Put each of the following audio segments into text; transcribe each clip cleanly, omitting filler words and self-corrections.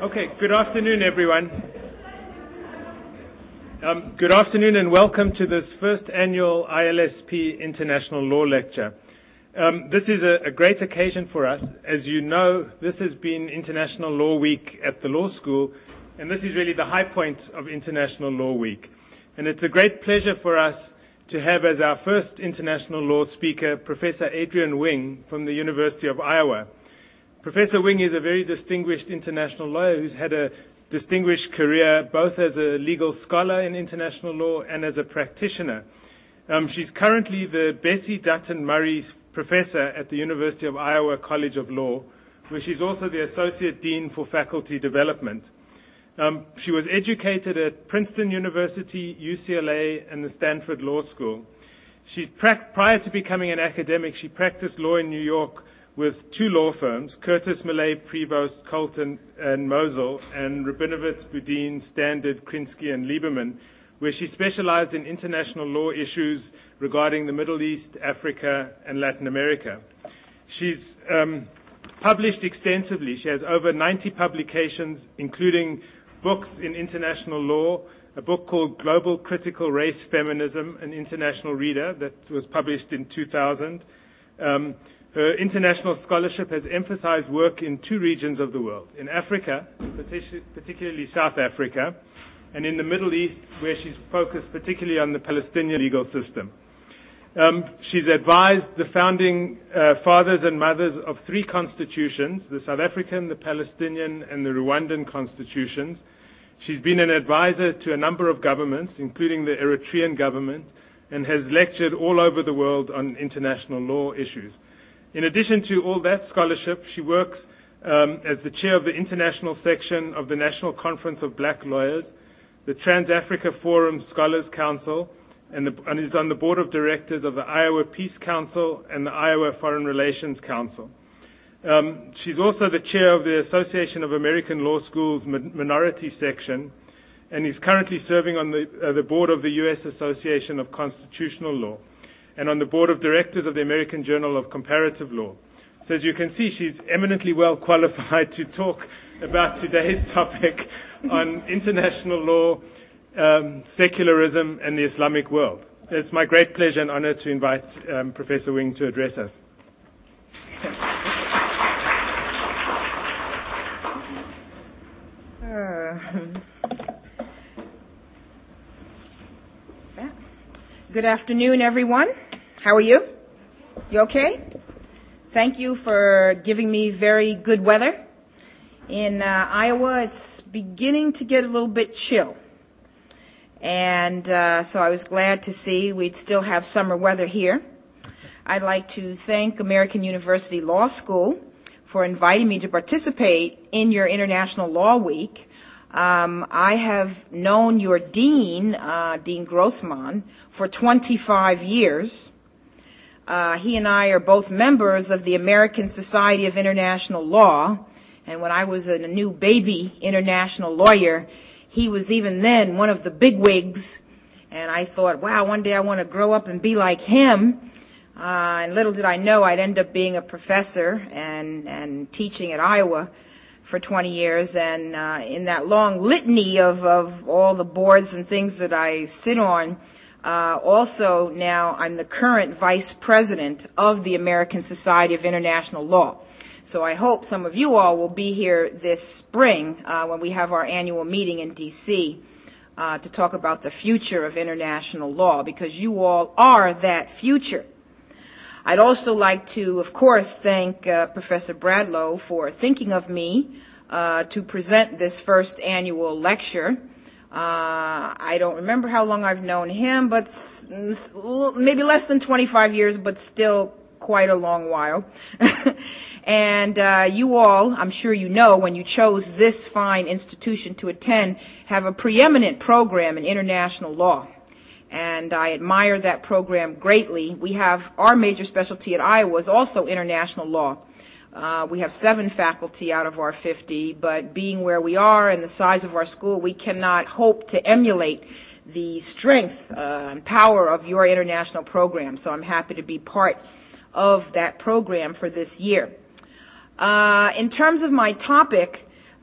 Okay, good afternoon, everyone. Good afternoon and welcome to this first annual ILSP International Law Lecture. This is a great occasion for us. As you know, this has been International Law Week at the law school, and this is really the high point of International Law Week. And it's a great pleasure for us to have as our first international law speaker, Professor Adrian Wing from the University of Iowa. Professor Wing is a very distinguished international lawyer who's had a distinguished career both as a legal scholar in international law and as a practitioner. She's currently the Bessie Dutton Murray Professor at the University of Iowa College of Law, where she's also the Associate Dean for Faculty Development. She was educated at Princeton University, UCLA, and the Stanford Law School. Prior to becoming an academic, she practiced law in New York with two law firms, Curtis Millay, Prevost, Colton, and Mosel, and Rabinowitz, Budin, Standard, Krinsky, and Lieberman, where she specialized in international law issues regarding the Middle East, Africa, and Latin America. She's published extensively. She has over 90 publications, including books in international law, a book called Global Critical Race Feminism, an international reader that was published in 2000. Her international scholarship has emphasized work in two regions of the world, in Africa, particularly South Africa, and in the Middle East, where she's focused particularly on the Palestinian legal system. She's advised the founding fathers and mothers of three constitutions, the South African, the Palestinian, and the Rwandan constitutions. She's been an advisor to a number of governments, including the Eritrean government, and has lectured all over the world on international law issues. In addition to all that scholarship, she works as the chair of the international section of the National Conference of Black Lawyers, the Trans-Africa Forum Scholars Council, and is on the board of directors of the Iowa Peace Council and the Iowa Foreign Relations Council. She's also the chair of the Association of American Law Schools Minority Section, and is currently serving on the board of the U.S. Association of Constitutional Law, and on the board of directors of the American Journal of Comparative Law. So as you can see, she's eminently well qualified to talk about today's topic on international law, secularism, and the Islamic world. It's my great pleasure and honor to invite Professor Wing to address us. Good afternoon, everyone. How are you? You okay? Thank you for giving me very good weather. In Iowa, it's beginning to get a little bit chill. And so I was glad to see we'd still have summer weather here. I'd like to thank American University Law School for inviting me to participate in your International Law Week. I have known your dean, Dean Grossman, for 25 years. He and I are both members of the American Society of International Law, and when I was a new baby international lawyer, he was even then one of the bigwigs, and I thought, wow, one day I want to grow up and be like him. And little did I know I'd end up being a professor and teaching at Iowa for 20 years, and in that long litany of all the boards and things that I sit on, also now I'm the current vice president of the American Society of International Law. So I hope some of you all will be here this spring when we have our annual meeting in D.C. To talk about the future of international law, because you all are that future. I'd also like to, of course, thank Professor Bradlow for thinking of me to present this first annual lecture. I don't remember how long I've known him, but maybe less than 25 years, but still quite a long while. And you all, I'm sure you know, when you chose this fine institution to attend, have a preeminent program in international law. And I admire that program greatly. We have our major specialty at Iowa is also international law. We have 7 faculty out of our 50, but being where we are and the size of our school, we cannot hope to emulate the strength and power of your international program. So I'm happy to be part of that program for this year. In terms of my topic,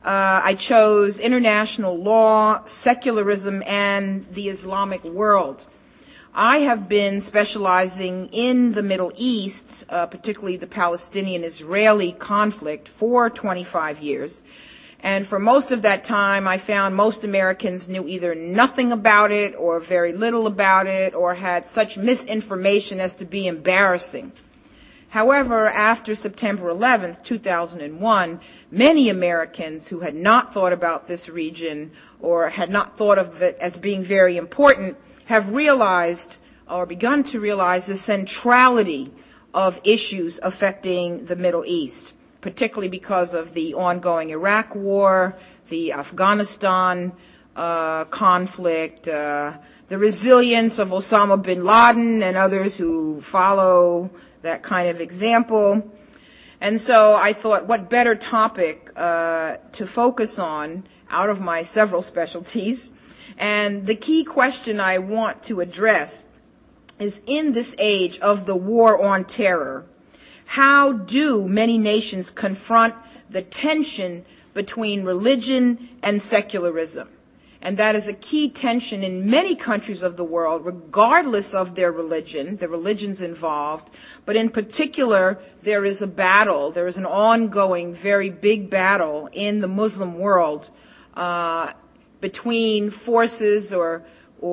I chose international law, secularism, and the Islamic world. I have been specializing in the Middle East, particularly the Palestinian-Israeli conflict, for 25 years. And for most of that time, I found most Americans knew either nothing about it or very little about it or had such misinformation as to be embarrassing. However, after September 11th, 2001, many Americans who had not thought about this region or had not thought of it as being very important have realized or begun to realize the centrality of issues affecting the Middle East, particularly because of the ongoing Iraq war, the Afghanistan conflict, the resilience of Osama bin Laden and others who follow that kind of example. And so I thought, what better topic to focus on out of my several specialties. And the key question I want to address is, in this age of the war on terror, how do many nations confront the tension between religion and secularism? And that is a key tension in many countries of the world, regardless of their religion, the religions involved. But in particular, there is a battle, there is an ongoing, very big battle in the Muslim world between forces or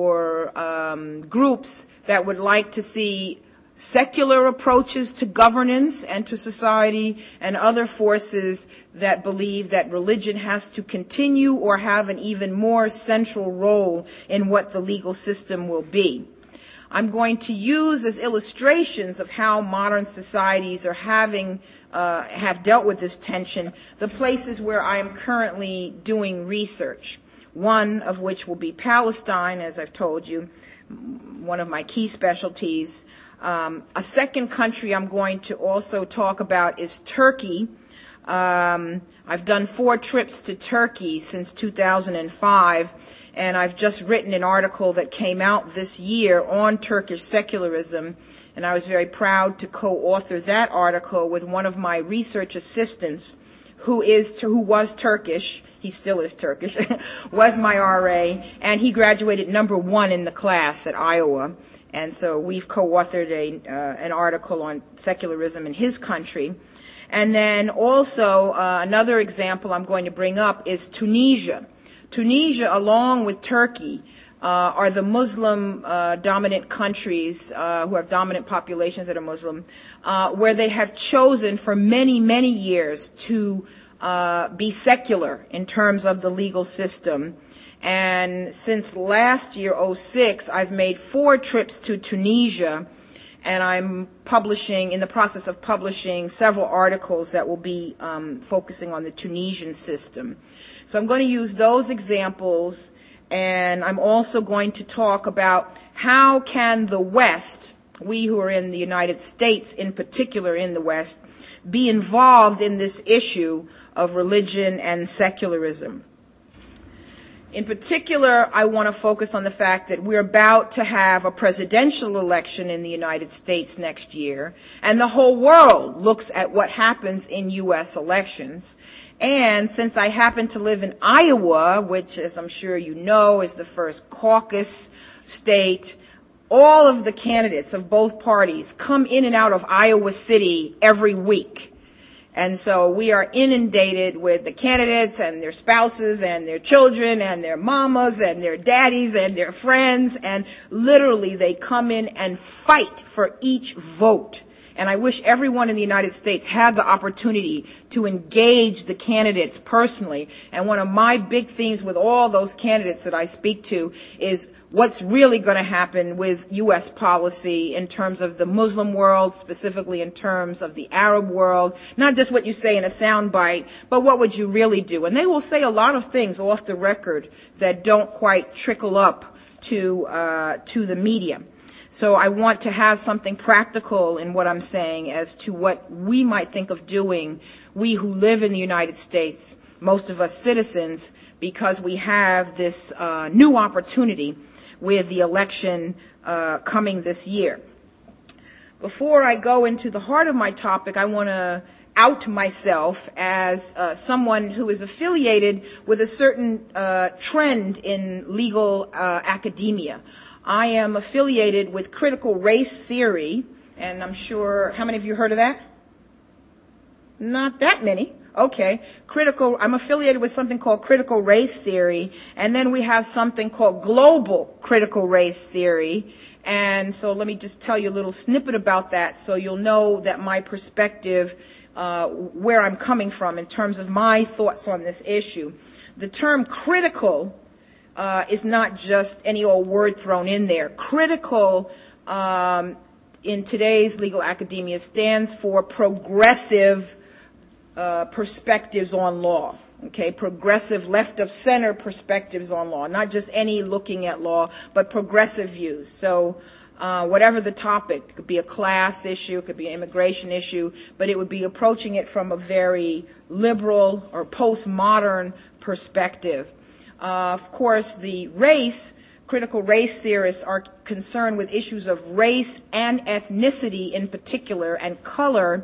groups that would like to see secular approaches to governance and to society, and other forces that believe that religion has to continue or have an even more central role in what the legal system will be. I'm going to use as illustrations of how modern societies are have dealt with this tension the places where I am currently doing research, one of which will be Palestine, as I've told you, one of my key specialties. A second country I'm going to also talk about is Turkey. I've done 4 trips to Turkey since 2005, and I've just written an article that came out this year on Turkish secularism, and I was very proud to co-author that article with one of my research assistants who was Turkish, he still is Turkish, was my RA, and he graduated number 1 in the class at Iowa. And so we've co-authored an article on secularism in his country. And then also another example I'm going to bring up is Tunisia. Tunisia, along with Turkey, are the Muslim dominant countries who have dominant populations that are Muslim, where they have chosen for many, many years to be secular in terms of the legal system. And since last year, 2006, I've made 4 trips to Tunisia, and I'm in the process of publishing several articles that will be focusing on the Tunisian system. So I'm going to use those examples, and I'm also going to talk about how can the West, we who are in the United States in particular in the West, be involved in this issue of religion and secularism. In particular, I want to focus on the fact that we're about to have a presidential election in the United States next year, and the whole world looks at what happens in U.S. elections. And since I happen to live in Iowa, which, as I'm sure you know, is the first caucus state, all of the candidates of both parties come in and out of Iowa City every week. And so we are inundated with the candidates and their spouses and their children and their mamas and their daddies and their friends, and literally they come in and fight for each vote. And I wish everyone in the United States had the opportunity to engage the candidates personally. And one of my big themes with all those candidates that I speak to is what's really going to happen with U.S. policy in terms of the Muslim world, specifically in terms of the Arab world. Not just what you say in a soundbite, but what would you really do? And they will say a lot of things off the record that don't quite trickle up to the media. So I want to have something practical in what I'm saying as to what we might think of doing, we who live in the United States, most of us citizens, because we have this new opportunity with the election coming this year. Before I go into the heart of my topic, I want to out myself as someone who is affiliated with a certain trend in legal academia. I am affiliated with critical race theory, and I'm sure, how many of you heard of that? Not that many. Okay. I'm affiliated with something called critical race theory, and then we have something called global critical race theory. And so let me just tell you a little snippet about that so you'll know that my perspective, where I'm coming from in terms of my thoughts on this issue. The term critical is not just any old word thrown in there. Critical in today's legal academia stands for progressive perspectives on law. Okay, progressive, left of center perspectives on law, not just any looking at law, but progressive views. So whatever the topic, it could be a class issue, it could be an immigration issue, but it would be approaching it from a very liberal or postmodern perspective. Of course, the critical race theorists are concerned with issues of race and ethnicity in particular, and color,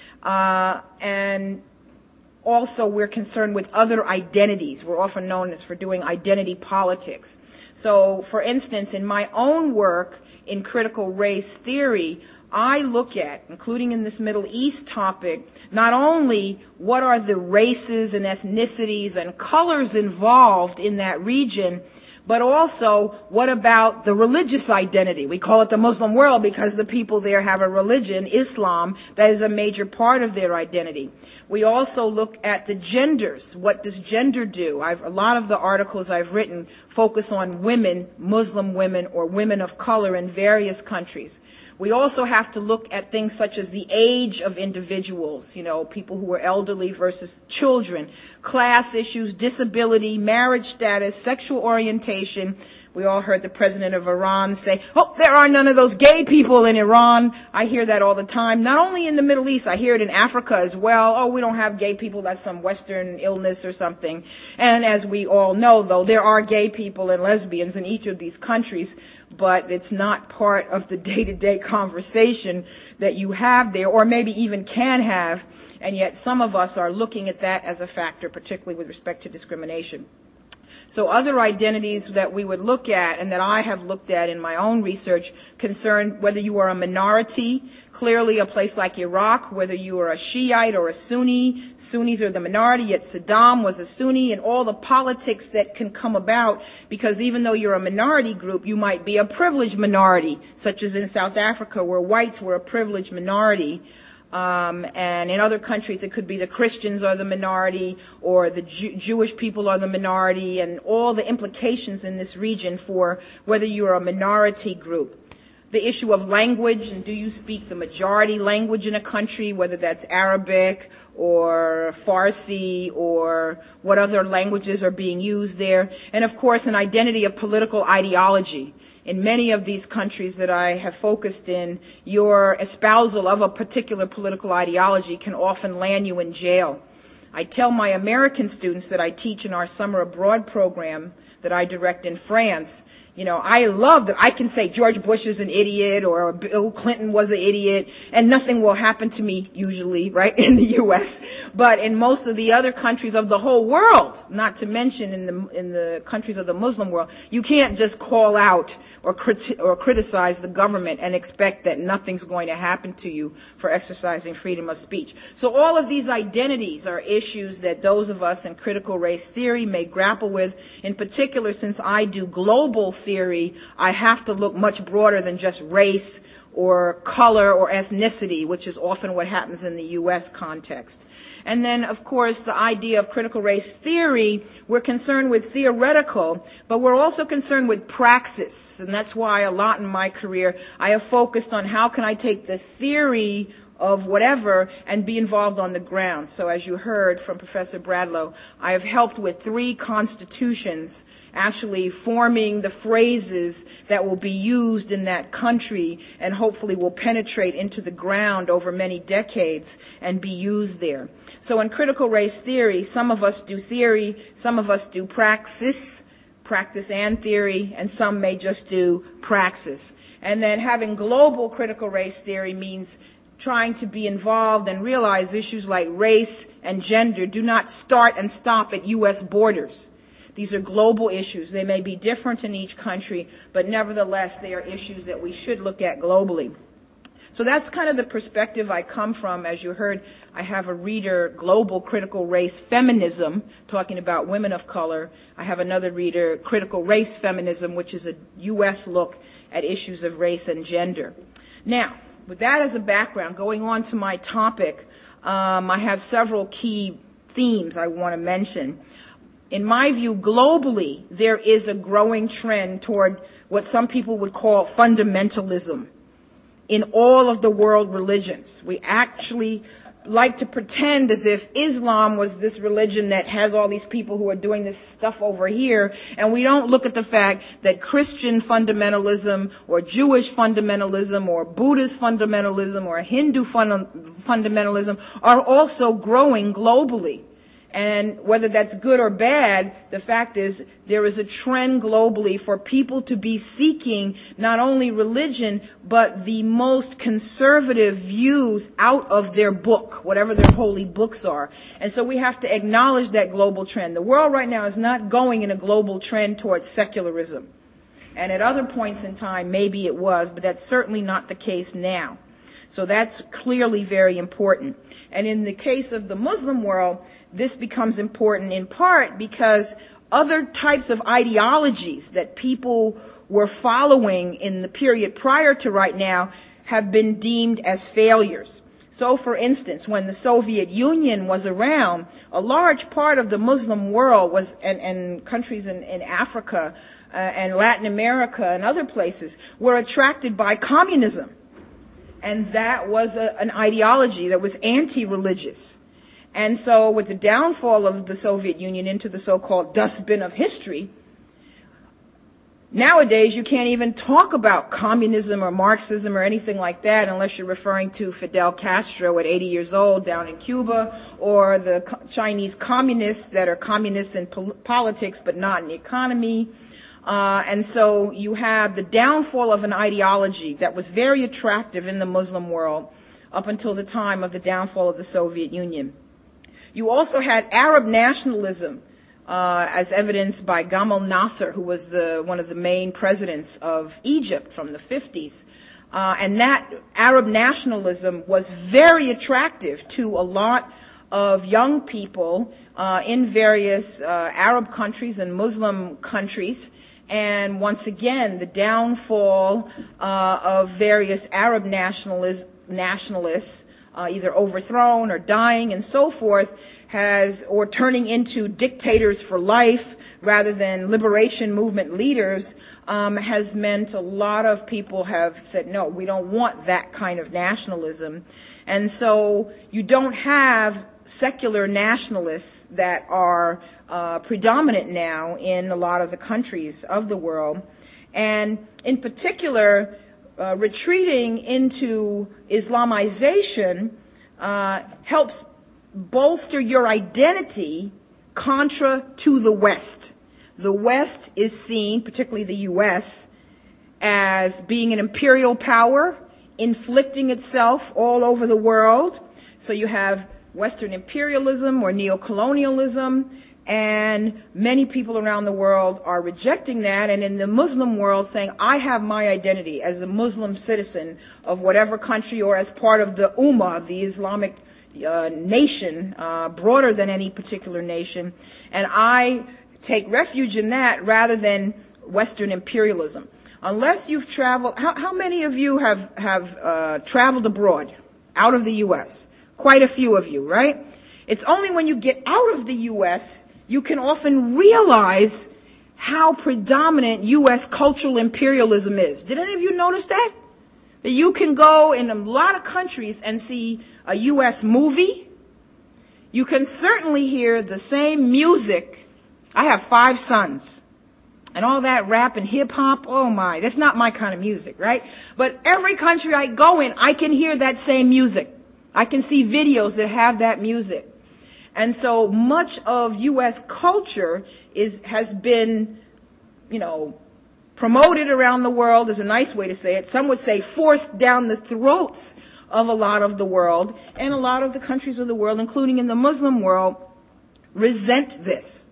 and also we're concerned with other identities. We're often known as for doing identity politics. So, for instance, in my own work in critical race theory, I look at, including in this Middle East topic, not only what are the races and ethnicities and colors involved in that region, but also what about the religious identity? We call it the Muslim world because the people there have a religion, Islam, that is a major part of their identity. We also look at the genders. What does gender do? A lot of the articles I've written focus on women, Muslim women, or women of color in various countries. We also have to look at things such as the age of individuals, people who are elderly versus children, class issues, disability, marriage status, sexual orientation. We all heard the president of Iran say, there are none of those gay people in Iran. I hear that all the time. Not only in the Middle East, I hear it in Africa as well. We don't have gay people. That's some Western illness or something. And as we all know, though, there are gay people and lesbians in each of these countries, but it's not part of the day-to-day conversation that you have there, or maybe even can have. And yet some of us are looking at that as a factor, particularly with respect to discrimination. So other identities that we would look at, and that I have looked at in my own research, concern whether you are a minority, clearly a place like Iraq, whether you are a Shiite or a Sunni. Sunnis are the minority, yet Saddam was a Sunni, and all the politics that can come about, because even though you're a minority group, you might be a privileged minority, such as in South Africa, where whites were a privileged minority. And in other countries, it could be the Christians are the minority, or the Jewish people are the minority, and all the implications in this region for whether you're a minority group. The issue of language, and do you speak the majority language in a country, whether that's Arabic or Farsi or what other languages are being used there. And of course, an identity of political ideology. In many of these countries that I have focused in, your espousal of a particular political ideology can often land you in jail. I tell my American students that I teach in our summer abroad program that I direct in France, I love that I can say George Bush is an idiot or Bill Clinton was an idiot, and nothing will happen to me usually, right, in the U.S. But in most of the other countries of the whole world, not to mention in the countries of the Muslim world, you can't just call out or criticize the government and expect that nothing's going to happen to you for exercising freedom of speech. So all of these identities are issues that those of us in critical race theory may grapple with. In particular, since I do global theory, I have to look much broader than just race or color or ethnicity, which is often what happens in the U.S. context. And then, of course, the idea of critical race theory, we're concerned with theoretical, but we're also concerned with praxis. And that's why a lot in my career I have focused on how can I take the theory of whatever and be involved on the ground. So as you heard from Professor Bradlow, I have helped with 3 constitutions, actually forming the phrases that will be used in that country and hopefully will penetrate into the ground over many decades and be used there. So in critical race theory, some of us do theory, some of us do practice and theory, and some may just do praxis. And then having global critical race theory means trying to be involved and realize issues like race and gender do not start and stop at U.S. borders. These are global issues. They may be different in each country, but nevertheless, they are issues that we should look at globally. So that's kind of the perspective I come from. As you heard, I have a reader, Global Critical Race Feminism, talking about women of color. I have another reader, Critical Race Feminism, which is a U.S. look at issues of race and gender. Now, with that as a background, going on to my topic, I have several key themes I want to mention. In my view, globally, there is a growing trend toward what some people would call fundamentalism in all of the world religions. We actually like to pretend as if Islam was this religion that has all these people who are doing this stuff over here, and we don't look at the fact that Christian fundamentalism or Jewish fundamentalism or Buddhist fundamentalism or Hindu fundamentalism are also growing globally. And whether that's good or bad, the fact is there is a trend globally for people to be seeking not only religion, but the most conservative views out of their book, whatever their holy books are. And so we have to acknowledge that global trend. The world right now is not going in a global trend towards secularism. And at other points in time, maybe it was, but that's certainly not the case now. So that's clearly very important. And in the case of the Muslim world, this becomes important in part because other types of ideologies that people were following in the period prior to right now have been deemed as failures. So, for instance, when the Soviet Union was around, a large part of the Muslim world was, and countries in Africa and Latin America and other places, were attracted by communism. And that was an ideology that was anti-religious. And so with the downfall of the Soviet Union into the so-called dustbin of history, nowadays you can't even talk about communism or Marxism or anything like that unless you're referring to Fidel Castro at 80 years old down in Cuba, or the Chinese communists that are communists in politics but not in the economy. And so you have the downfall of an ideology that was very attractive in the Muslim world up until the time of the downfall of the Soviet Union. You also had Arab nationalism, as evidenced by Gamal Nasser, who was one of the main presidents of Egypt from the 50s. And that Arab nationalism was very attractive to a lot of young people in various Arab countries and Muslim countries. And once again, the downfall of various Arab nationalists, either overthrown or dying and so forth, or turning into dictators for life rather than liberation movement leaders, has meant a lot of people have said, no, we don't want that kind of nationalism. And so you don't have secular nationalists that are predominant now in a lot of the countries of the world. And in particular, retreating into Islamization helps bolster your identity contra to the West. The West is seen, particularly the U.S., as being an imperial power, inflicting itself all over the world. So you have Western imperialism or neocolonialism, and many people around the world are rejecting that, and in the Muslim world saying, I have my identity as a Muslim citizen of whatever country or as part of the Ummah, the Islamic nation, broader than any particular nation, and I take refuge in that rather than Western imperialism. Unless you've traveled, how many of you have traveled abroad, out of the U.S.? Quite a few of you, right? It's only when you get out of the U.S. you can often realize how predominant U.S. cultural imperialism is. Did any of you notice that? That you can go in a lot of countries and see a U.S. movie. You can certainly hear the same music. I have 5 sons. And all that rap and hip hop, oh my, that's not my kind of music, right? But every country I go in, I can hear that same music. I can see videos that have that music. And so much of U.S. culture has been, promoted around the world is a nice way to say it. Some would say forced down the throats of a lot of the world, and a lot of the countries of the world, including in the Muslim world, resent this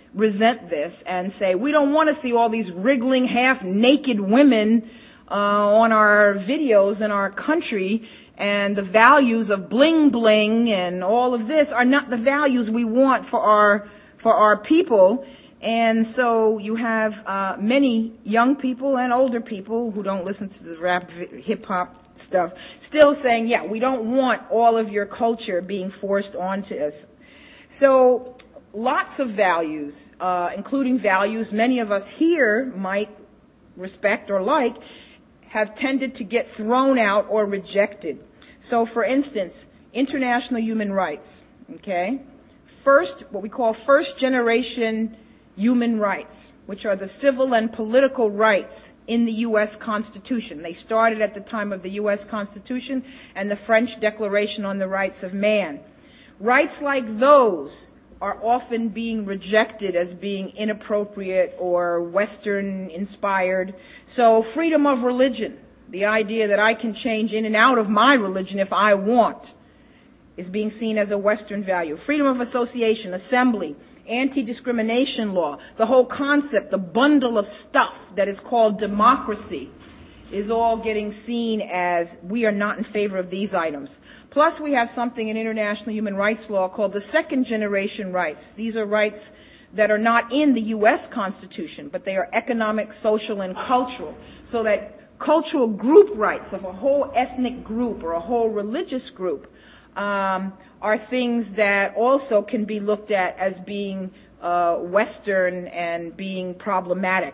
and say, we don't want to see all these wriggling, half-naked women on our videos in our country, and the values of bling bling and all of this are not the values we want for our people. And so you have many young people and older people who don't listen to the rap, hip-hop stuff still saying, yeah, we don't want all of your culture being forced onto us. So lots of values, including values many of us here might respect or like, have tended to get thrown out or rejected. So, for instance, international human rights, okay? What we call first generation human rights, which are the civil and political rights in the U.S. Constitution. They started at the time of the U.S. Constitution and the French Declaration on the Rights of Man. Rights like those are often being rejected as being inappropriate or Western inspired. So freedom of religion, the idea that I can change in and out of my religion if I want, is being seen as a Western value. Freedom of association, assembly, anti-discrimination law, the whole concept, the bundle of stuff that is called democracy, is all getting seen as we are not in favor of these items. Plus we have something in international human rights law called the second generation rights. These are rights that are not in the U.S. Constitution, but they are economic, social, and cultural. So that cultural group rights of a whole ethnic group or a whole religious group are things that also can be looked at as being Western and being problematic.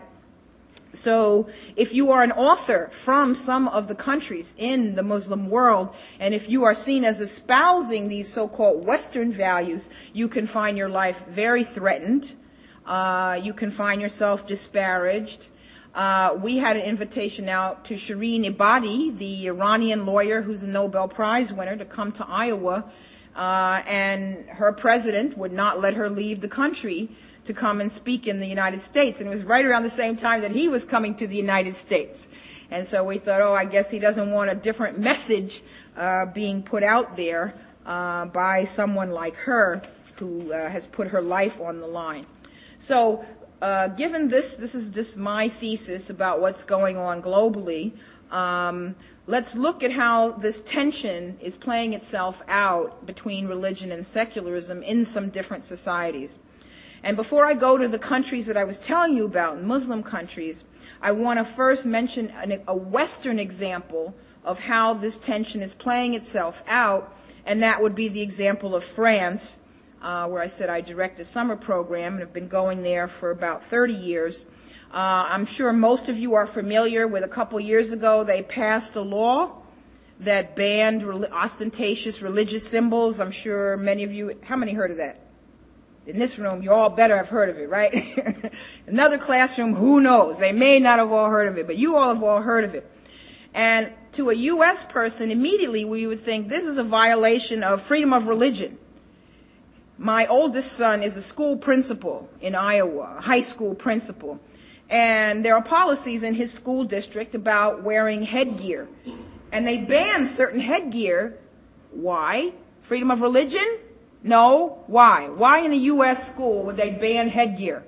So if you are an author from some of the countries in the Muslim world, and if you are seen as espousing these so-called Western values, you can find your life very threatened. You can find yourself disparaged. We had an invitation out to Shireen Ebadi, the Iranian lawyer who's a Nobel Prize winner, to come to Iowa, and her president would not let her leave the country to come and speak in the United States. And it was right around the same time that he was coming to the United States. And so we thought, I guess he doesn't want a different message being put out there by someone like her who has put her life on the line. So given this is just my thesis about what's going on globally. Let's look at how this tension is playing itself out between religion and secularism in some different societies. And before I go to the countries that I was telling you about, Muslim countries, I want to first mention a Western example of how this tension is playing itself out, and that would be the example of France, where I said I direct a summer program and have been going there for about 30 years. I'm sure most of you are familiar with a couple years ago they passed a law that banned ostentatious religious symbols. I'm sure many of you, how many heard of that? In this room, you all better have heard of it, right? Another classroom, who knows? They may not have all heard of it, but you all have all heard of it. And to a U.S. person, immediately we would think this is a violation of freedom of religion. My oldest son is a school principal in Iowa, a high school principal. And there are policies in his school district about wearing headgear. And they ban certain headgear. Why? Freedom of religion? No. Why? Why in a U.S. school would they ban headgear?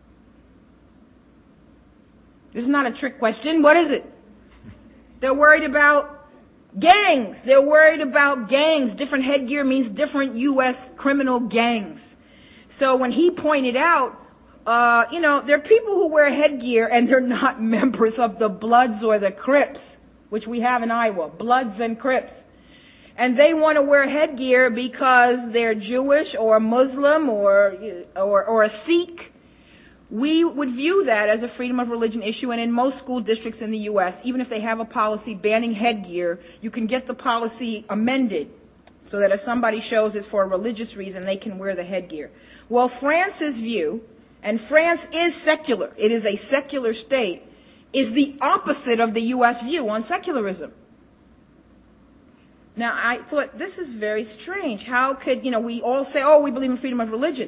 This is not a trick question. What is it? They're worried about gangs. They're worried about gangs. Different headgear means different U.S. criminal gangs. So when he pointed out, there are people who wear headgear and they're not members of the Bloods or the Crips, which we have in Iowa, Bloods and Crips. And they want to wear headgear because they're Jewish or Muslim or a Sikh. We would view that as a freedom of religion issue, and in most school districts in the U.S., even if they have a policy banning headgear, you can get the policy amended so that if somebody shows it's for a religious reason, they can wear the headgear. Well, France's view, and France is secular, it is a secular state, is the opposite of the U.S. view on secularism. Now, I thought, this is very strange. How could, we all say, we believe in freedom of religion.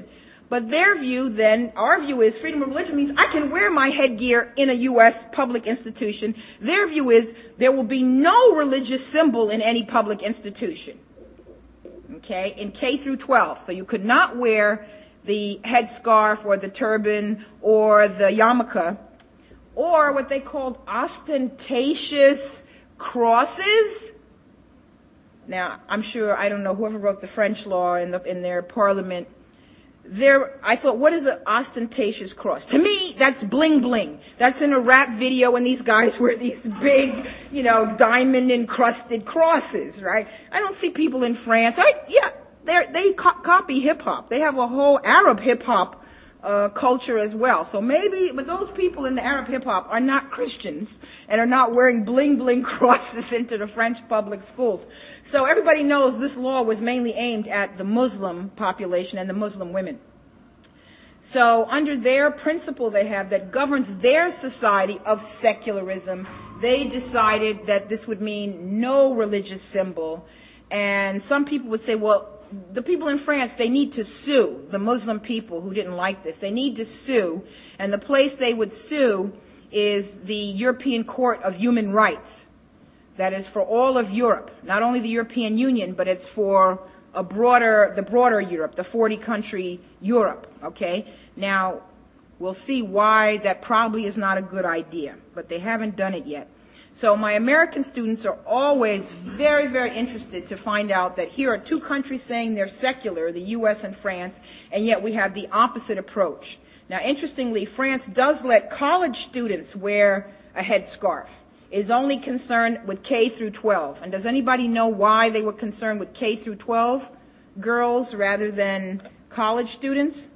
But their view then, our view is freedom of religion means I can wear my headgear in a U.S. public institution. Their view is there will be no religious symbol in any public institution. Okay, in K through 12. So you could not wear the headscarf or the turban or the yarmulke or what they called ostentatious crosses. Now, I'm sure, I don't know, whoever wrote the French law in their parliament, I thought, what is an ostentatious cross? To me, that's bling bling. That's in a rap video when these guys wear these big, diamond encrusted crosses, right? I don't see people in France. They copy hip hop. They have a whole Arab hip hop culture as well. So maybe, but those people in the Arab hip hop are not Christians and are not wearing bling bling crosses into the French public schools. So everybody knows this law was mainly aimed at the Muslim population and the Muslim women. So under their principle they have that governs their society of secularism, they decided that this would mean no religious symbol. And some people would say, well, the people in France, they need to sue the Muslim people who didn't like this. They need to sue, and the place they would sue is the European Court of Human Rights. That is for all of Europe, not only the European Union, but it's for the broader Europe, the 40-country Europe, okay? Now, we'll see why that probably is not a good idea, but they haven't done it yet. So my American students are always very, very interested to find out that here are two countries saying they're secular, the U.S. and France, and yet we have the opposite approach. Now, interestingly, France does let college students wear a headscarf. It is only concerned with K through 12. And does anybody know why they were concerned with K through 12 girls rather than college students?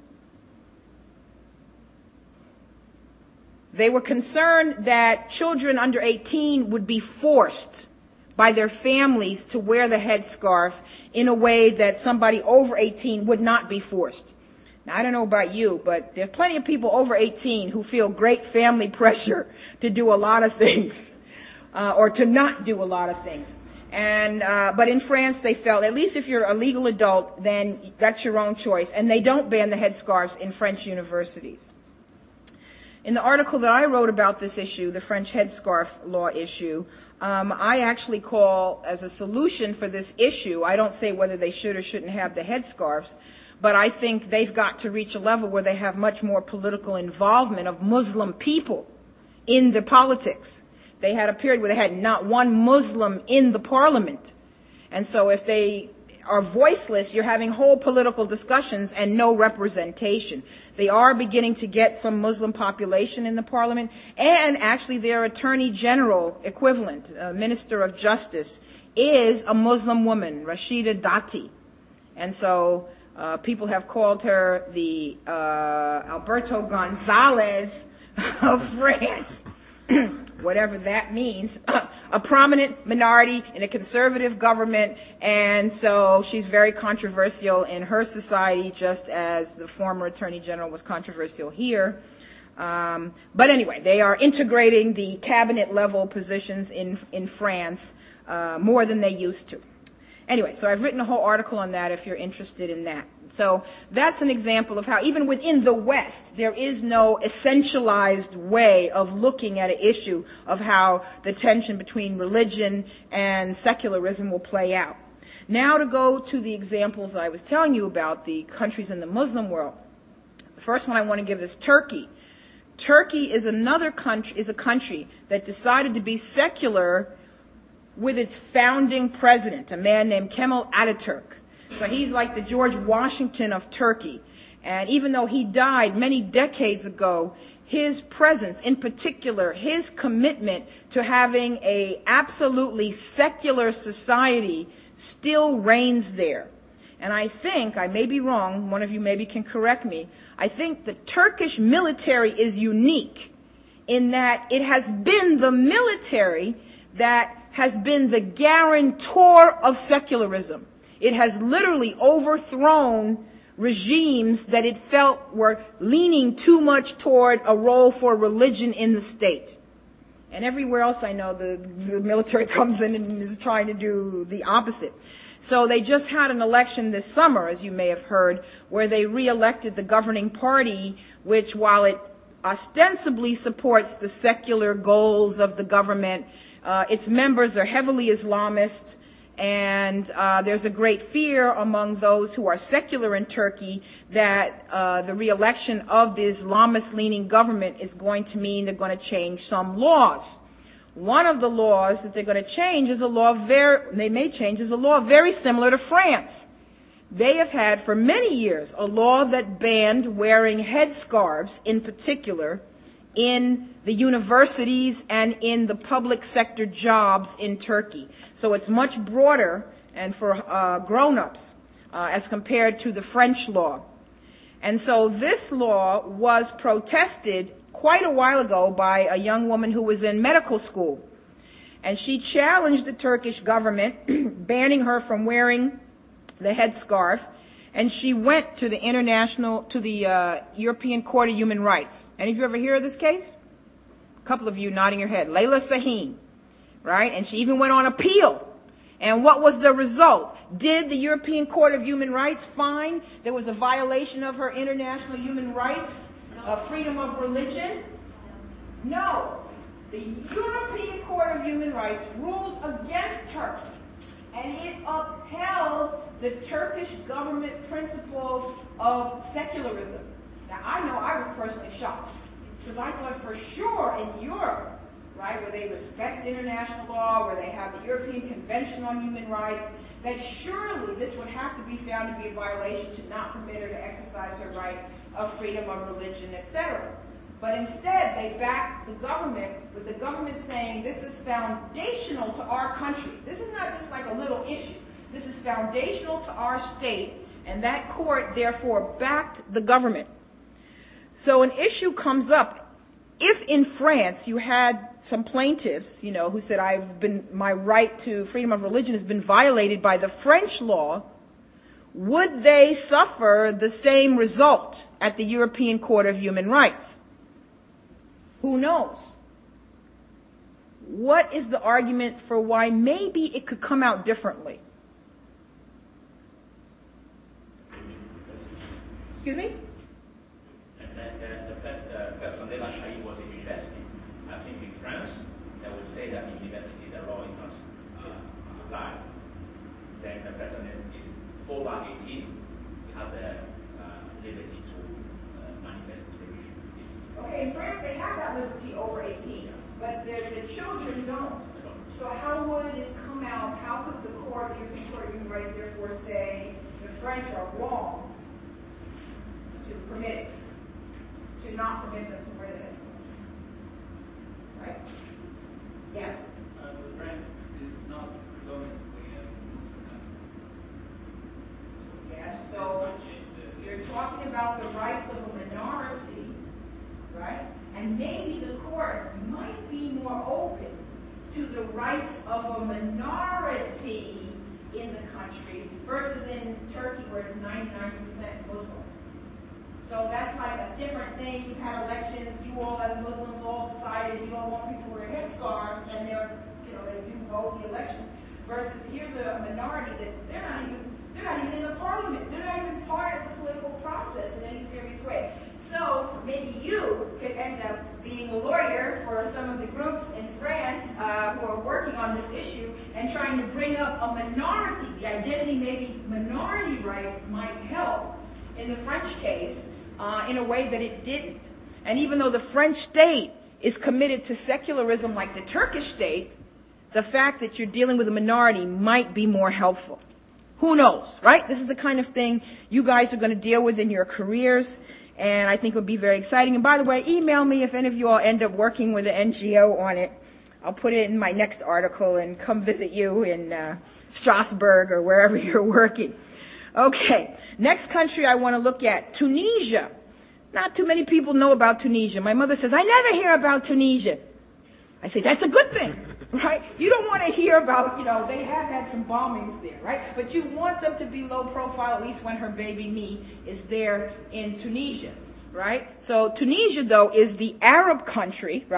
They were concerned that children under 18 would be forced by their families to wear the headscarf in a way that somebody over 18 would not be forced. Now, I don't know about you, but there are plenty of people over 18 who feel great family pressure to do a lot of things, or to not do a lot of things. And but in France, they felt, at least if you're a legal adult, then that's your own choice. And they don't ban the headscarves in French universities. In the article that I wrote about this issue, the French headscarf law issue, I actually call as a solution for this issue, I don't say whether they should or shouldn't have the headscarves, but I think they've got to reach a level where they have much more political involvement of Muslim people in the politics. They had a period where they had not one Muslim in the parliament. And so if they are voiceless, you're having whole political discussions and no representation. They are beginning to get some Muslim population in the parliament, and actually their attorney general equivalent, Minister of Justice, is a Muslim woman, Rashida Dati. And so people have called her the Alberto Gonzalez of France. Whatever that means, a prominent minority in a conservative government, and so she's very controversial in her society, just as the former Attorney General was controversial here. But anyway, they are integrating the cabinet level positions in France more than they used to. Anyway, so I've written a whole article on that if you're interested in that. So that's an example of how even within the West, there is no essentialized way of looking at an issue of how the tension between religion and secularism will play out. Now to go to the examples I was telling you about, the countries in the Muslim world. The first one I want to give is Turkey. Turkey is a country that decided to be secular with its founding president, a man named Kemal Ataturk. So he's like the George Washington of Turkey. And even though he died many decades ago, his presence, in particular, his commitment to having a absolutely secular society still reigns there. And I think, I may be wrong, one of you maybe can correct me, I think the Turkish military is unique in that it has been the military that has been the guarantor of secularism. It has literally overthrown regimes that it felt were leaning too much toward a role for religion in the state. And everywhere else I know the military comes in and is trying to do the opposite. So they just had an election this summer, as you may have heard, where they re-elected the governing party, which, while it ostensibly supports the secular goals of the government, its members are heavily Islamist, and there's a great fear among those who are secular in Turkey that the re-election of the Islamist-leaning government is going to mean they're going to change some laws. One of the laws that they're going to change is a law very similar to France. They have had for many years a law that banned wearing headscarves, in particular, in the universities and in the public sector jobs in Turkey. So it's much broader and for grown-ups as compared to the French law. And so this law was protested quite a while ago by a young woman who was in medical school. And she challenged the Turkish government, banning her from wearing the headscarf, and she went to the European Court of Human Rights. Any of you ever hear of this case? A couple of you nodding your head. Layla Sahin, right? And she even went on appeal. And what was the result? Did the European Court of Human Rights find there was a violation of her international human rights, freedom of religion? No. The European Court of Human Rights ruled against her, and it upheld the Turkish government principles of secularism. Now, I know I was personally shocked, because I thought for sure in Europe, right, where they respect international law, where they have the European Convention on Human Rights, that surely this would have to be found to be a violation to not permit her to exercise her right of freedom of religion, etc. But instead, they backed the government, with the government saying this is foundational to our country. This is not just like a little issue. This is foundational to our state, and that court therefore backed the government. So an issue comes up. If in France you had some plaintiffs, who said my right to freedom of religion has been violated by the French law, would they suffer the same result at the European Court of Human Rights? Who knows? What is the argument for why maybe it could come out differently? Excuse me? The person Layla Sahin was in university. I think in France, they would say that in university the law is not applied. Then the person is over 18, he has the liberty to manifest his religion. Okay, in France they have that liberty over 18, but the children don't. So how would it come out? How could the European Court of Human Rights therefore say the French are wrong to permit it, to not permit them to wear the headscarf? Right? Yes? France is not predominantly a Muslim country. Yes, so you're talking about the rights of a minority, right? And maybe the court might be more open to the rights of a minority in the country versus in Turkey where it's 99% Muslim. So that's like a different thing. You've had elections, you all as Muslims all decided you don't want people to wear headscarves, and they do vote the elections. Versus here's a minority that they're not even in the parliament. They're not even part of the political process in any serious way. So maybe you could end up being a lawyer for some of the groups in France who are working on this issue and trying to bring up a minority. The identity, maybe minority rights might help in the French case in a way that it didn't. And even though the French state is committed to secularism like the Turkish state, the fact that you're dealing with a minority might be more helpful. Who knows, right? This is the kind of thing you guys are going to deal with in your careers, and I think it would be very exciting. And by the way, email me if any of you all end up working with an NGO on it. I'll put it in my next article and come visit you in Strasbourg or wherever you're working. Okay, next country I want to look at, Tunisia. Not too many people know about Tunisia. My mother says, I never hear about Tunisia. I say, that's a good thing, right? You don't want to hear about, they have had some bombings there, right? But you want them to be low profile, at least when her baby me is there in Tunisia, right? So Tunisia, though, is the Arab country, right?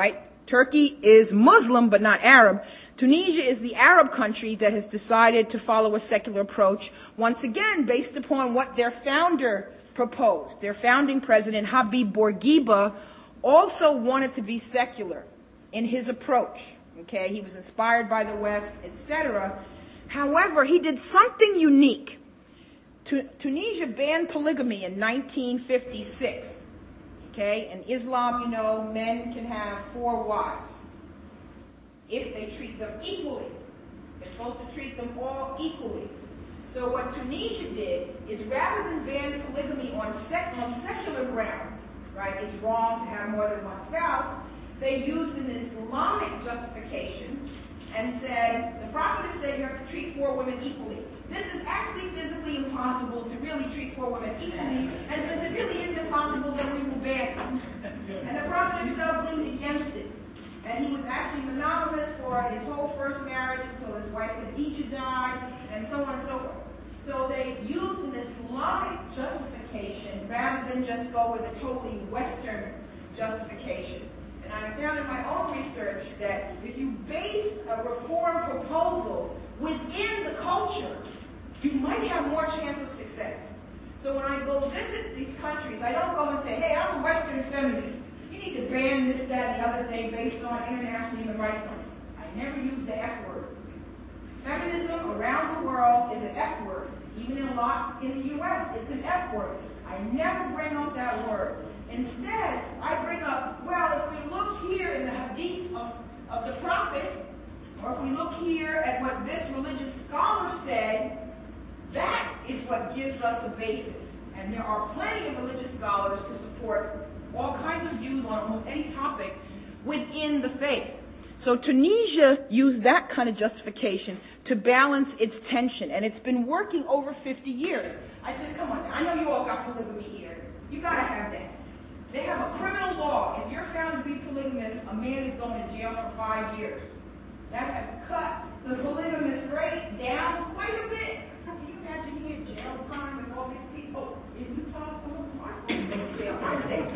Turkey is Muslim but not Arab. Tunisia is the Arab country that has decided to follow a secular approach, once again based upon what their founder proposed. Their founding president, Habib Bourguiba, also wanted to be secular in his approach. Okay, he was inspired by the West, etc. However, he did something unique. Tunisia banned polygamy in 1956. Okay, in Islam, you know, men can have 4 wives if they treat them equally. They're supposed to treat them all equally. So what Tunisia did is, rather than ban polygamy on secular grounds, right, it's wrong to have more than one spouse, they used an Islamic justification and said, the Prophet has said you have to treat 4 women equally. This is actually physically impossible to really treat 4 women equally, and since it really is impossible, then we will ban it. And the Prophet himself leaned against it. And he was actually monogamous for his whole first marriage until his wife Khadija died, and so on and so forth. So they used an Islamic justification rather than just go with a totally Western justification. And I found in my own research that if you base a reform proposal within the culture, you might have more chance of success. So when I go visit these countries, I don't go and say, hey, I'm a Western feminist. You need to ban this, that, and the other thing based on international human rights norms. I never use the F word. Feminism around the world is an F word. Even in the U.S., it's an F word. I never bring up that word. Instead, I bring up, well, if we look here in the hadith of the Prophet, or if we look here at what this religious scholar said, that is what gives us a basis. And there are plenty of religious scholars to support all kinds of views on almost any topic within the faith. So Tunisia used that kind of justification to balance its tension, and it's been working over 50 years. I said, come on, I know you all got polygamy here. You got to have that. They have a criminal law. If you're found to be polygamous, a man is going to jail for 5 years. That has cut the polygamous rate down quite a bit. Can you imagine here, jail time and all these people? If you taught someone, I'm going to go to jail, aren't they?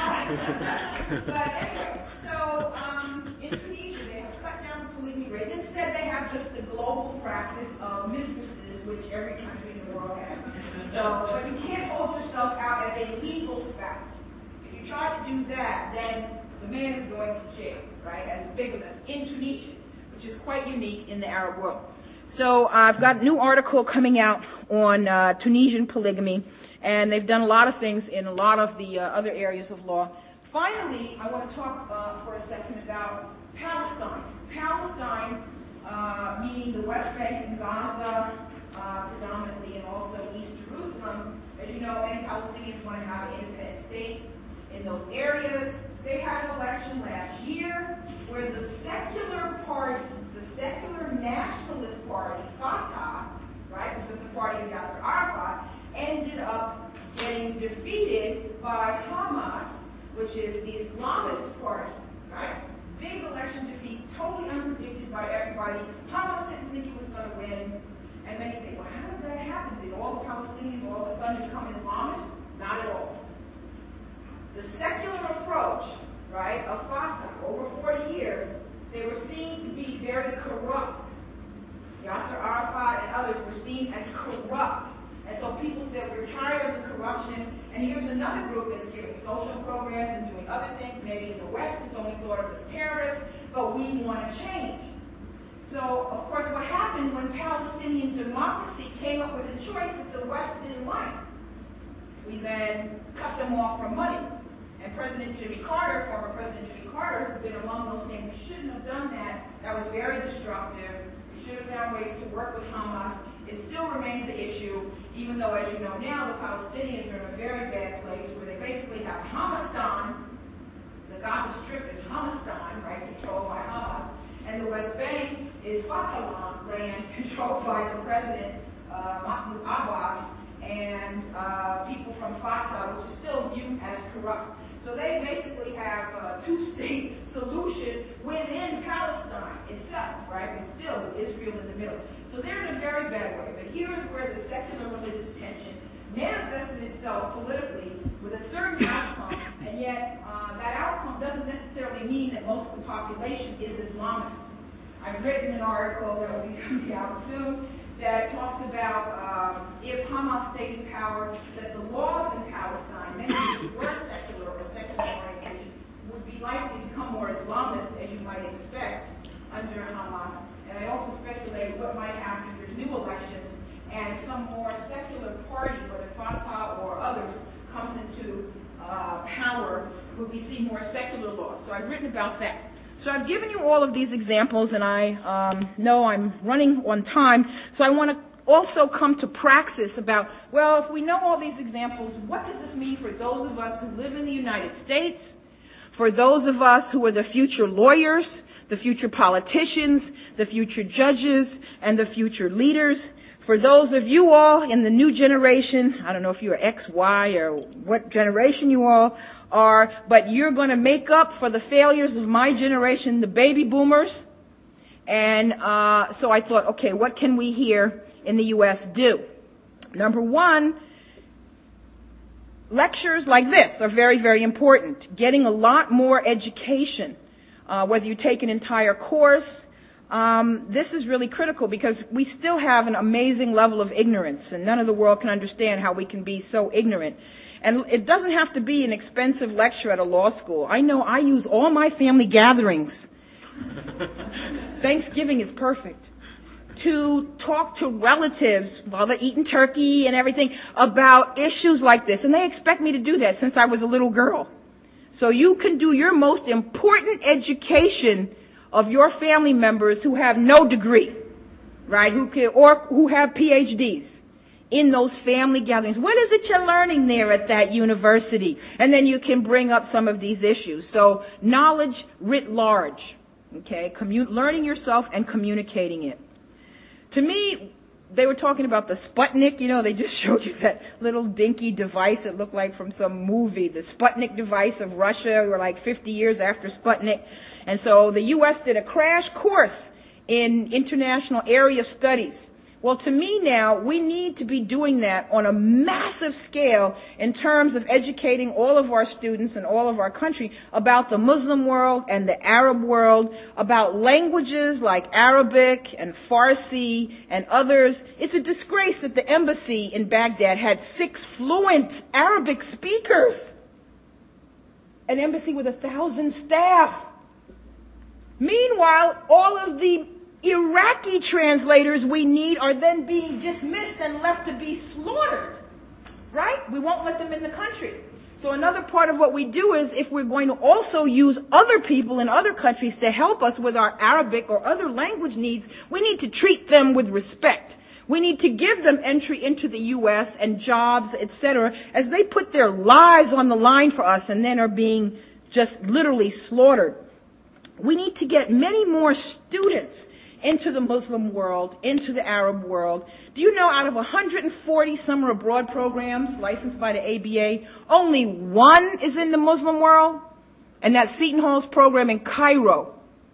But anyway, so in Tunisia, they have cut down the polygamy rate. Instead, they have just the global practice of mistresses, which every country in the world has. So, but you can't hold yourself out as a legal spouse. If you try to do that, then the man is going to jail, right, as a bigamist in Tunisia, which is quite unique in the Arab world. So I've got a new article coming out on Tunisian polygamy, and they've done a lot of things in a lot of the other areas of law. Finally, I want to talk for a second about Palestine. Palestine, meaning the West Bank and Gaza predominantly, and also East Jerusalem. As you know, many Palestinians want to have an independent state in those areas. They had an election last year where the secular party, the secular nationalist party, Fatah, right, which was the party of Yasser Arafat, ended up getting defeated by Hamas, which is the Islamist party, right? Big election defeat, totally unpredicted by everybody. Hamas didn't think he was going to win. And then you say, well, how did that happen? Did all the Palestinians all of a sudden become Islamists? Not at all. The secular approach, right, of Fatah over 40 years, they were seen to be very corrupt. Yasser Arafat and others were seen as corrupt. And so people said, we're tired of the corruption, and here's another group that's giving social programs and doing other things. Maybe in the West it's only thought of as terrorists, but we want to change. So, of course, what happened when Palestinian democracy came up with a choice that the West didn't like? We then cut them off from money. And President Jimmy Carter, former President Jimmy Carter, has been among those saying we shouldn't have done that. That was very destructive. We should have found ways to work with Hamas. It still remains an issue, even though, as you know now, the Palestinians are in a very bad place where they basically have Hamastan. The Gaza Strip is Hamastan, right, controlled by Hamas. And the West Bank is Fatah land controlled by the president, Mahmoud Abbas, and people from Fatah, which is still viewed as corrupt. So they basically have a two-state solution within Palestine itself, right? But still, Israel in the middle. So they're in a very bad way. But here is where the secular religious tension manifested itself politically with a certain outcome, and yet that outcome doesn't necessarily mean that most of the population is Islamist. I've written an article that will be coming out soon that talks about if Hamas stayed in power, that the laws in Palestine, many of which were secular or secular orientation, would be likely to become more Islamist, as you might expect, under Hamas. And I also speculate what might happen if there's new elections and some more secular party, whether Fatah or others, comes into power, would we see more secular laws? So I've written about that. So I've given you all of these examples, and I know I'm running on time, so I want to also come to praxis about, well, if we know all these examples, what does this mean for those of us who live in the United States, for those of us who are the future lawyers, the future politicians, the future judges, and the future leaders? For those of you all in the new generation, I don't know if you're X, Y, or what generation you all are, but you're going to make up for the failures of my generation, the baby boomers. And so I thought, okay, what can we here in the U.S. do? Number one, lectures like this are very, very important. Getting a lot more education, whether you take an entire course. This is really critical because we still have an amazing level of ignorance, and none of the world can understand how we can be so ignorant. And it doesn't have to be an expensive lecture at a law school. I know I use all my family gatherings. Thanksgiving is perfect. To talk to relatives while they're eating turkey and everything about issues like this. And they expect me to do that since I was a little girl. So you can do your most important education of your family members who have no degree, right? Who have PhDs in those family gatherings. What is it you're learning there at that university? And then you can bring up some of these issues. So knowledge writ large, okay? Learning yourself and communicating it. To me, they were talking about the Sputnik, they just showed you that little dinky device it looked like from some movie, the Sputnik device of Russia. We were like 50 years after Sputnik. And so the U.S. did a crash course in international area studies. Well, to me now, we need to be doing that on a massive scale in terms of educating all of our students and all of our country about the Muslim world and the Arab world, about languages like Arabic and Farsi and others. It's a disgrace that the embassy in Baghdad had 6 fluent Arabic speakers. An embassy with 1,000 staff. Meanwhile, all of the Iraqi translators we need are then being dismissed and left to be slaughtered, right? We won't let them in the country. So another part of what we do is if we're going to also use other people in other countries to help us with our Arabic or other language needs, we need to treat them with respect. We need to give them entry into the U.S. and jobs, etc., as they put their lives on the line for us and then are being just literally slaughtered. We need to get many more students into the Muslim world, into the Arab world. Do you know out of 140 summer abroad programs licensed by the ABA, only 1 is in the Muslim world? And that's Seton Hall's program in Cairo.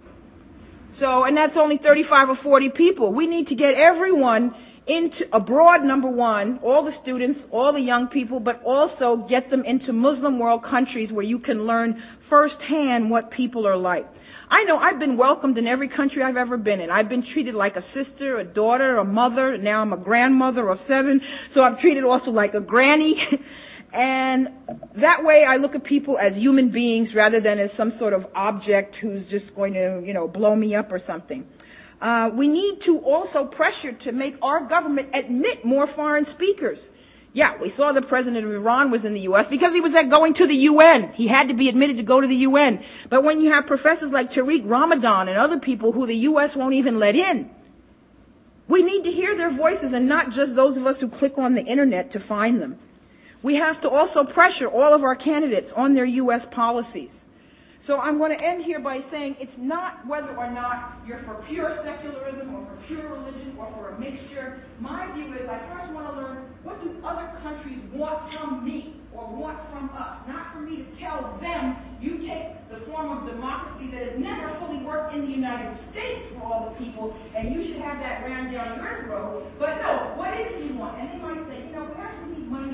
So, and that's only 35 or 40 people. We need to get everyone into abroad, number one, all the students, all the young people, but also get them into Muslim world countries where you can learn firsthand what people are like. I know I've been welcomed in every country I've ever been in. I've been treated like a sister, a daughter, a mother. Now I'm a grandmother of 7, so I'm treated also like a granny. And that way I look at people as human beings rather than as some sort of object who's just going to, blow me up or something. We need to also pressure to make our government admit more foreign speakers. Yeah, we saw the president of Iran was in the U.S. because he was going to the UN. He had to be admitted to go to the UN. But when you have professors like Tariq Ramadan and other people who the U.S. won't even let in, we need to hear their voices and not just those of us who click on the internet to find them. We have to also pressure all of our candidates on their U.S. policies. So I'm going to end here by saying it's not whether or not you're for pure secularism or for pure religion or for a mixture. My view is I first want to learn what do other countries want from me or want from us. Not for me to tell them you take the form of democracy that has never fully worked in the United States for all the people and you should have that rammed down your throat. But no, what is it you want? And they might say, we actually need money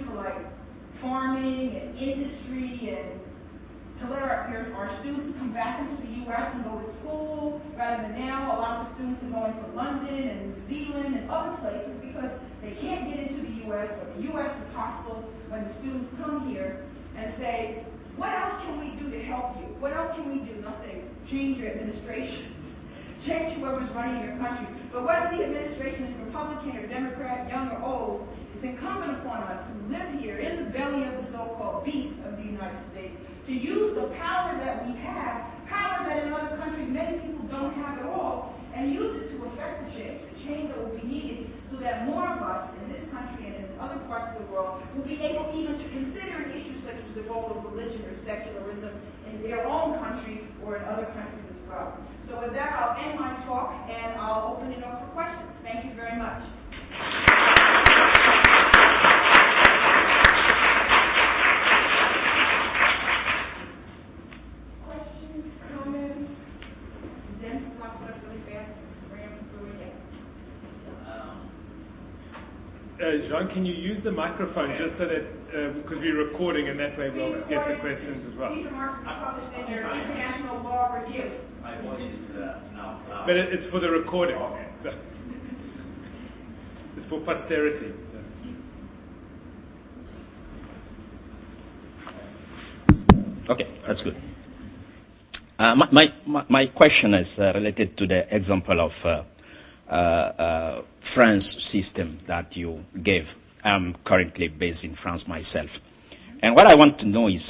farming and industry and to let our students come back into the U.S. and go to school, rather than now a lot of the students are going to London and New Zealand and other places because they can't get into the U.S. or the U.S. is hostile when the students come here and say, what else can we do to help you? What else can we do? And they'll say, change your administration. Change whoever's running your country. But whether the administration is Republican or Democrat, young or old, it's incumbent upon us who live here in the belly of the so-called beast of the United States to use the power that we have, power that in other countries many people don't have at all, and use it to affect the change that will be needed so that more of us in this country and in other parts of the world will be able even to consider issues such as the role of religion or secularism in their own country or in other countries as well. So with that, I'll end my talk and I'll open it up for questions. Thank you very much. Questions, comments? Dennis blocks much really fast. Ram through it, yes. Jean, can you use the microphone just so that, because we're recording and that way we'll get the questions as well. These remarks are published in your International Law Review. My voice is now loud. But it's for the recording. Okay. So it's for posterity. Okay, that's good. My question is related to the example of France system that you gave. I'm currently based in France myself. And what I want to know is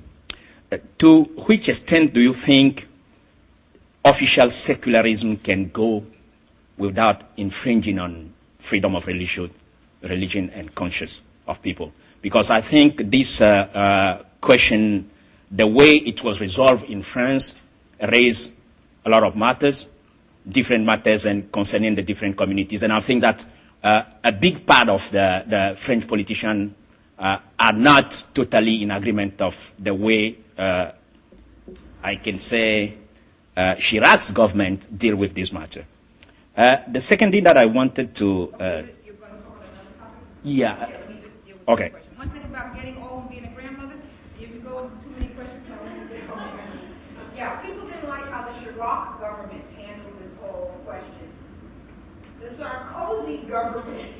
to which extent do you think official secularism can go without infringing on freedom of religion and conscience of people? Because I think this question, the way it was resolved in France, raised a lot of matters, different matters and concerning the different communities. And I think that a big part of the French politicians are not totally in agreement of the way, I can say, Chirac's government deal with this matter. The second thing that I wanted to... You're going to cover another topic? Yeah. Okay, let me just deal with Okay. the question. One thing about getting old and being a grandmother, if you go into too many questions, yeah, people didn't like how the Chirac government handled this whole question. The Sarkozy government,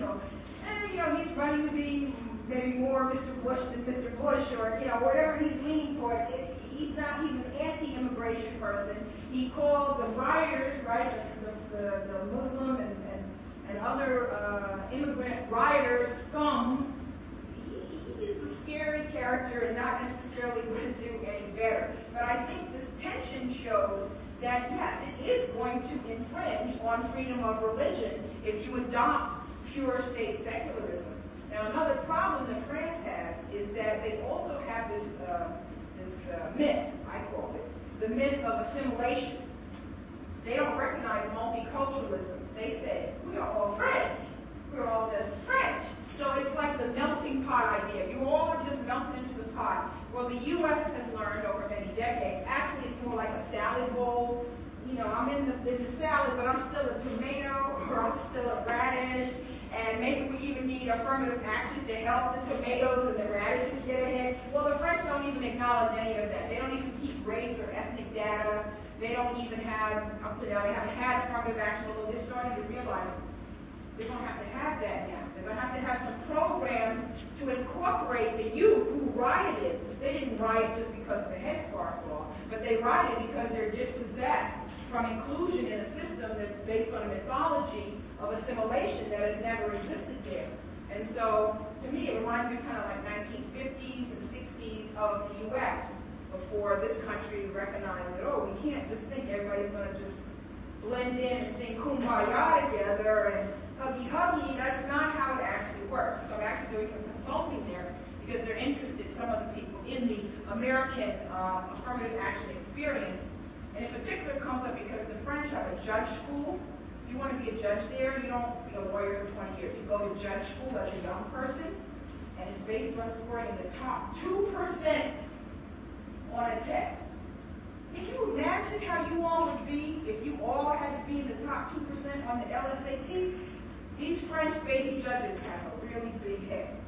and he's running to be maybe more Mr. Bush than Mr. Bush, or whatever he's leaning toward. He's an anti-immigration person. He called the rioters, right, the Muslim and other immigrant rioters scum. He is a scary character and not necessarily going to do any better. But I think this tension shows that, yes, it is going to infringe on freedom of religion if you adopt pure state secularism. Now, another problem that France has is that they also have this myth, I call it, the myth of assimilation. They don't recognize multiculturalism. They say, we are all French. We're all just French. So it's like the melting pot idea. You all are just melted into the pot. Well, the U.S. has learned over many decades, actually it's more like a salad bowl. I'm in the salad, but I'm still a tomato, or I'm still a radish, and maybe we even need affirmative action to help the tomatoes and the radishes get ahead. Well, the French don't even acknowledge any of that. They don't even keep race or ethnic data. They don't even have, up to now, they haven't had affirmative action, although they're starting to realize they're going to have to have that now. They're going to have some programs to incorporate the youth who rioted. They didn't riot just because of the headscarf law, but they rioted because they're dispossessed from inclusion in a system that's based on a mythology of assimilation that has never existed there. And so, to me, it reminds me kind of like 1950s and 60s of the U.S. before this country recognized that, we can't just think everybody's going to just blend in and sing Kumbaya together and huggy-huggy. That's not how it actually works. So I'm actually doing some consulting there because they're interested, some of the people, in the American affirmative action experience. And in particular, it comes up because the French have a judge school. If you want to be a judge there, you don't be a lawyer for 20 years. You go to judge school as a young person, and it's based on scoring in the top 2% on a test. Can you imagine how you all would be if you all had to be in the top 2% on the LSAT? These French baby judges have a really big head.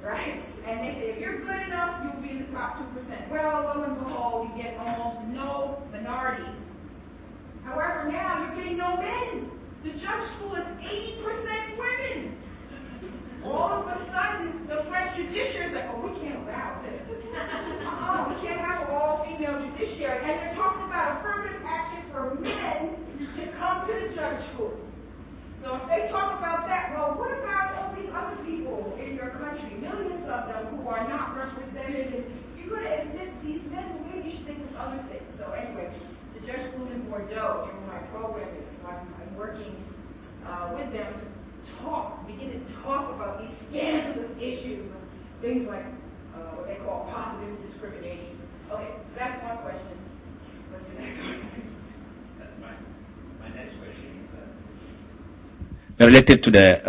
right? And they say, if you're good enough, you'll be in the top 2%. Well, lo and behold, you get almost no minorities. However, now you're getting no men. The judge school is 80% women. All of a sudden, the French judiciary is like, oh, we can't allow this. We can't have an all-female judiciary. And they're talking about affirmative action for men to come to the judge school. So if they talk about that, well, what about all these other people in your country, millions of them who are not represented? And if you're going to admit these men, well, maybe you should think of other things. So anyway, the judge school's in Bordeaux, where my program is. So I'm working with them to begin to talk about these scandalous issues of things like what they call positive discrimination. Okay, so that's one question. What's the next one? My next question is related to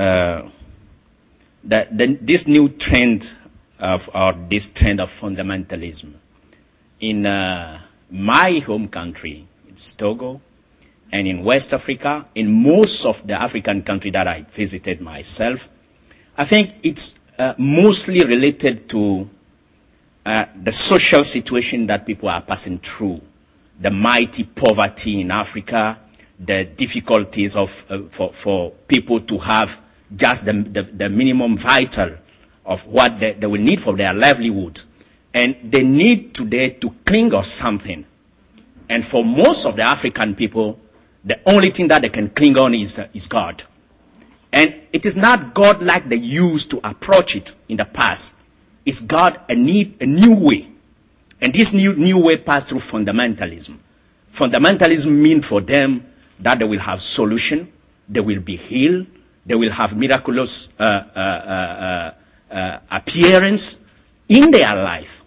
this new trend this trend of fundamentalism. In my home country, it's Togo, and in West Africa, in most of the African countries that I visited myself, I think it's mostly related to the social situation that people are passing through, the mighty poverty in Africa, the difficulties of for people to have just the minimum vital of what they will need for their livelihood. And they need today to cling on something. And for most of the African people, the only thing that they can cling on is God. And it is not God like they used to approach it in the past. It's God a new way. And this new way passed through fundamentalism. Fundamentalism means for them that they will have solution, they will be healed, they will have miraculous appearance in their life.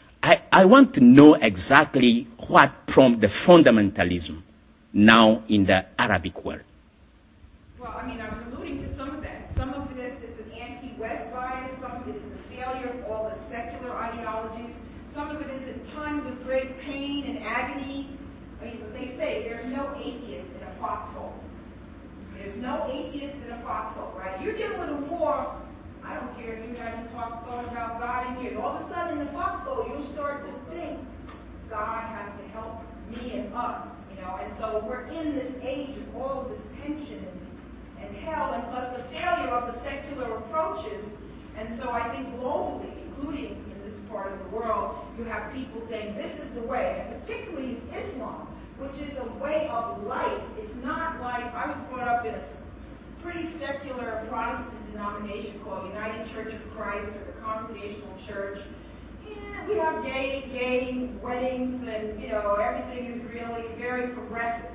I want to know exactly what prompts the fundamentalism now in the Arabic world. Well, I mean, I was alluding to some of that. Some of this is an anti-West bias. Some of it is the failure of all the secular ideologies. Some of it is in times of great pain and agony. I mean, they say there's no atheist in a foxhole. There's no atheist in a foxhole, right? You're dealing with a war. I don't care if you haven't thought about God in years. All of a sudden in the foxhole, you'll start to think God has to help me and us, you know. And so we're in this age of all of this tension and hell, and plus the failure of the secular approaches. And so I think globally, including in this part of the world, you have people saying this is the way, and particularly in Islam, which is a way of life. It's not like, I was brought up in a pretty secular Protestant denomination called United Church of Christ, or the Congregational Church. Yeah, we have gay weddings, and you know, everything is really very progressive.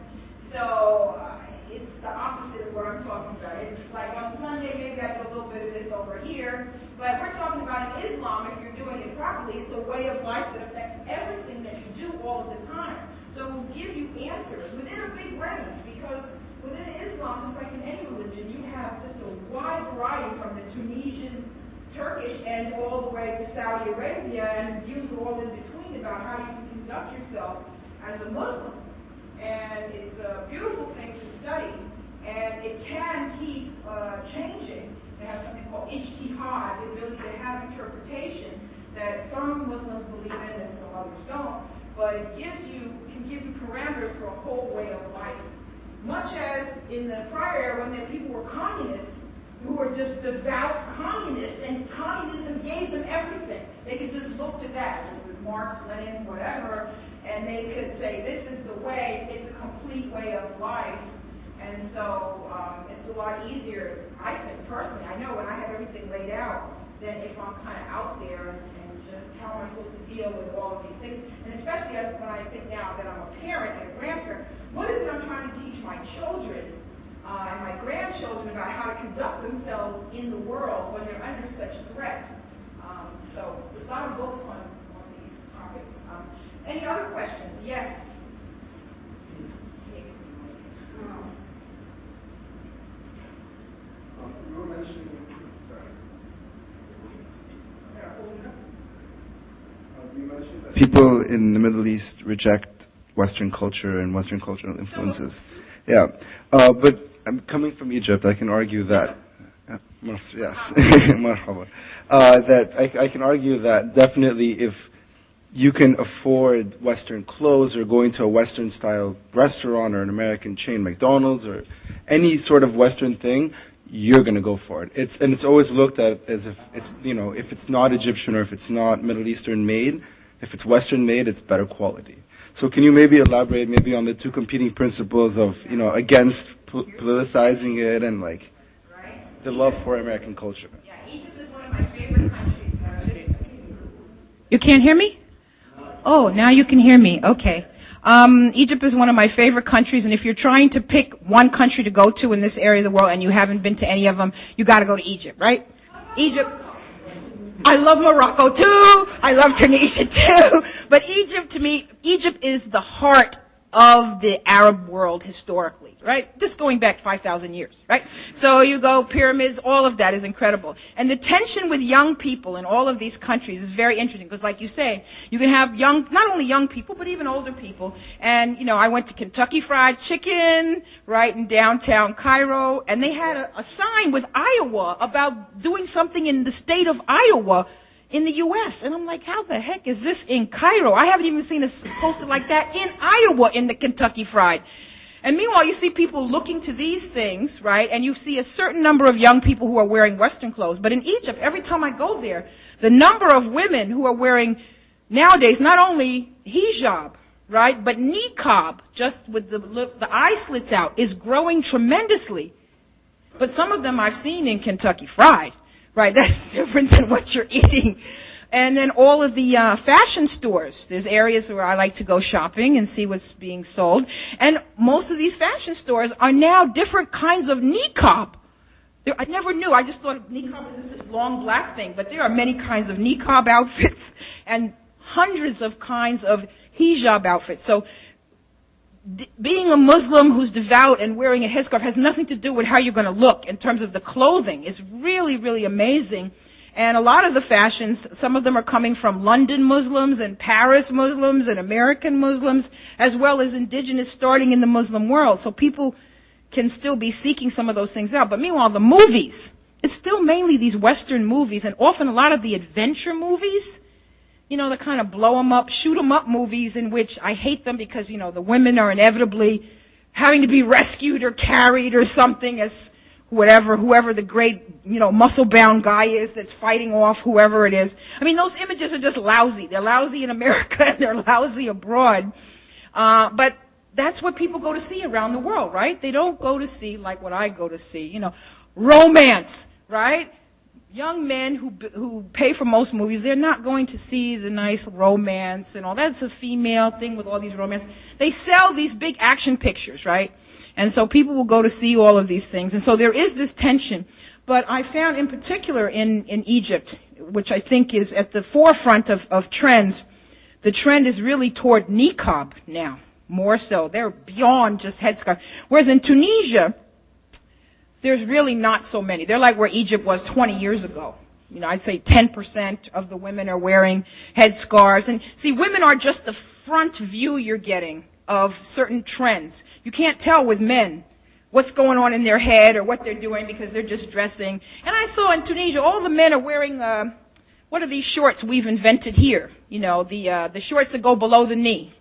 So it's the opposite of what I'm talking about. It's like on Sunday, maybe I do a little bit of this over here, but we're talking about in Islam, if you're doing it properly, it's a way of life that affects everything that you do all of the time. So it will give you answers within a big range, because within Islam, just like in any religion, you have just a wide variety from the Tunisian, Turkish, and all the way to Saudi Arabia, and views all in between about how you can conduct yourself as a Muslim. And it's a beautiful thing to study, and it can keep changing. They have something called ijtihad, the ability to have interpretation that some Muslims believe in and some others don't, but it can give you parameters for a whole way of life. Much as in the prior era, when people were communists, who were just devout communists, and communism gave them everything. They could just look to that. It was Marx, Lenin, whatever, and they could say, this is the way. It's a complete way of life. And so it's a lot easier, I think, personally. I know when I have everything laid out, than if I'm kind of out there and just how am I supposed to deal with all of these things. And especially when I think now that I'm a parent and a grandparent, what is it I'm trying to teach my children and my grandchildren about how to conduct themselves in the world when they're under such threat? So there's a lot of books on these topics. Any other questions? Yes? You were mentioning, you mentioned that people in the Middle East reject Western culture and Western cultural influences. Yeah, but I'm coming from Egypt. I can argue that Yes, marhaba. That I can argue that definitely if you can afford Western clothes or going to a Western-style restaurant or an American chain, McDonald's or any sort of Western thing, you're going to go for it. It's always looked at as if it's, if it's not Egyptian or if it's not Middle Eastern made, if it's Western made, it's better quality. So can you maybe elaborate maybe on the two competing principles of, against politicizing it and the love for American culture? Yeah, Egypt is one of my favorite countries. You can't hear me? Oh, now you can hear me. Okay. Egypt is one of my favorite countries, and if you're trying to pick one country to go to in this area of the world and you haven't been to any of them, you got to go to Egypt, right? Egypt. I love Morocco too. I love Tunisia too. But Egypt, to me, Egypt is the heart of the Arab world historically, right? Just going back 5,000 years, right? So you go pyramids, all of that is incredible. And the tension with young people in all of these countries is very interesting because like you say, you can have not only young people, but even older people. And, I went to Kentucky Fried Chicken, right, in downtown Cairo, and they had a sign with Iowa about doing something in the state of Iowa in the U.S. And I'm like, how the heck is this in Cairo? I haven't even seen a poster like that in Iowa in the Kentucky Fried. And meanwhile, you see people looking to these things, right? And you see a certain number of young people who are wearing Western clothes. But in Egypt, every time I go there, the number of women who are wearing nowadays not only hijab, right, but niqab, just with the eye slits out, is growing tremendously. But some of them I've seen in Kentucky Fried. Right, that's different than what you're eating. And then all of the fashion stores. There's areas where I like to go shopping and see what's being sold. And most of these fashion stores are now different kinds of niqab. I never knew. I just thought niqab is this long black thing. But there are many kinds of niqab outfits and hundreds of kinds of hijab outfits. So being a Muslim who's devout and wearing a headscarf has nothing to do with how you're going to look in terms of the clothing. It's really, really amazing. And a lot of the fashions, some of them are coming from London Muslims and Paris Muslims and American Muslims, as well as indigenous starting in the Muslim world. So people can still be seeking some of those things out. But meanwhile, the movies, it's still mainly these Western movies and often a lot of the adventure movies. The kind of blow 'em up, shoot 'em up movies in which I hate them because, the women are inevitably having to be rescued or carried or something as whoever the great, muscle-bound guy is that's fighting off whoever it is. I mean, those images are just lousy. They're lousy in America and they're lousy abroad. But that's what people go to see around the world, right? They don't go to see like what I go to see, romance, right? Young men who pay for most movies, they're not going to see the nice romance and all. That's a female thing with all these romance. They sell these big action pictures, right? And so people will go to see all of these things. And so there is this tension. But I found in particular in Egypt, which I think is at the forefront of trends, the trend is really toward niqab now, more so. They're beyond just headscarf. Whereas in Tunisia, there's really not so many. They're like where Egypt was 20 years ago. I'd say 10% of the women are wearing headscarves. And see, women are just the front view you're getting of certain trends. You can't tell with men what's going on in their head or what they're doing because they're just dressing. And I saw in Tunisia, all the men are wearing, what are these shorts we've invented here? The shorts that go below the knee.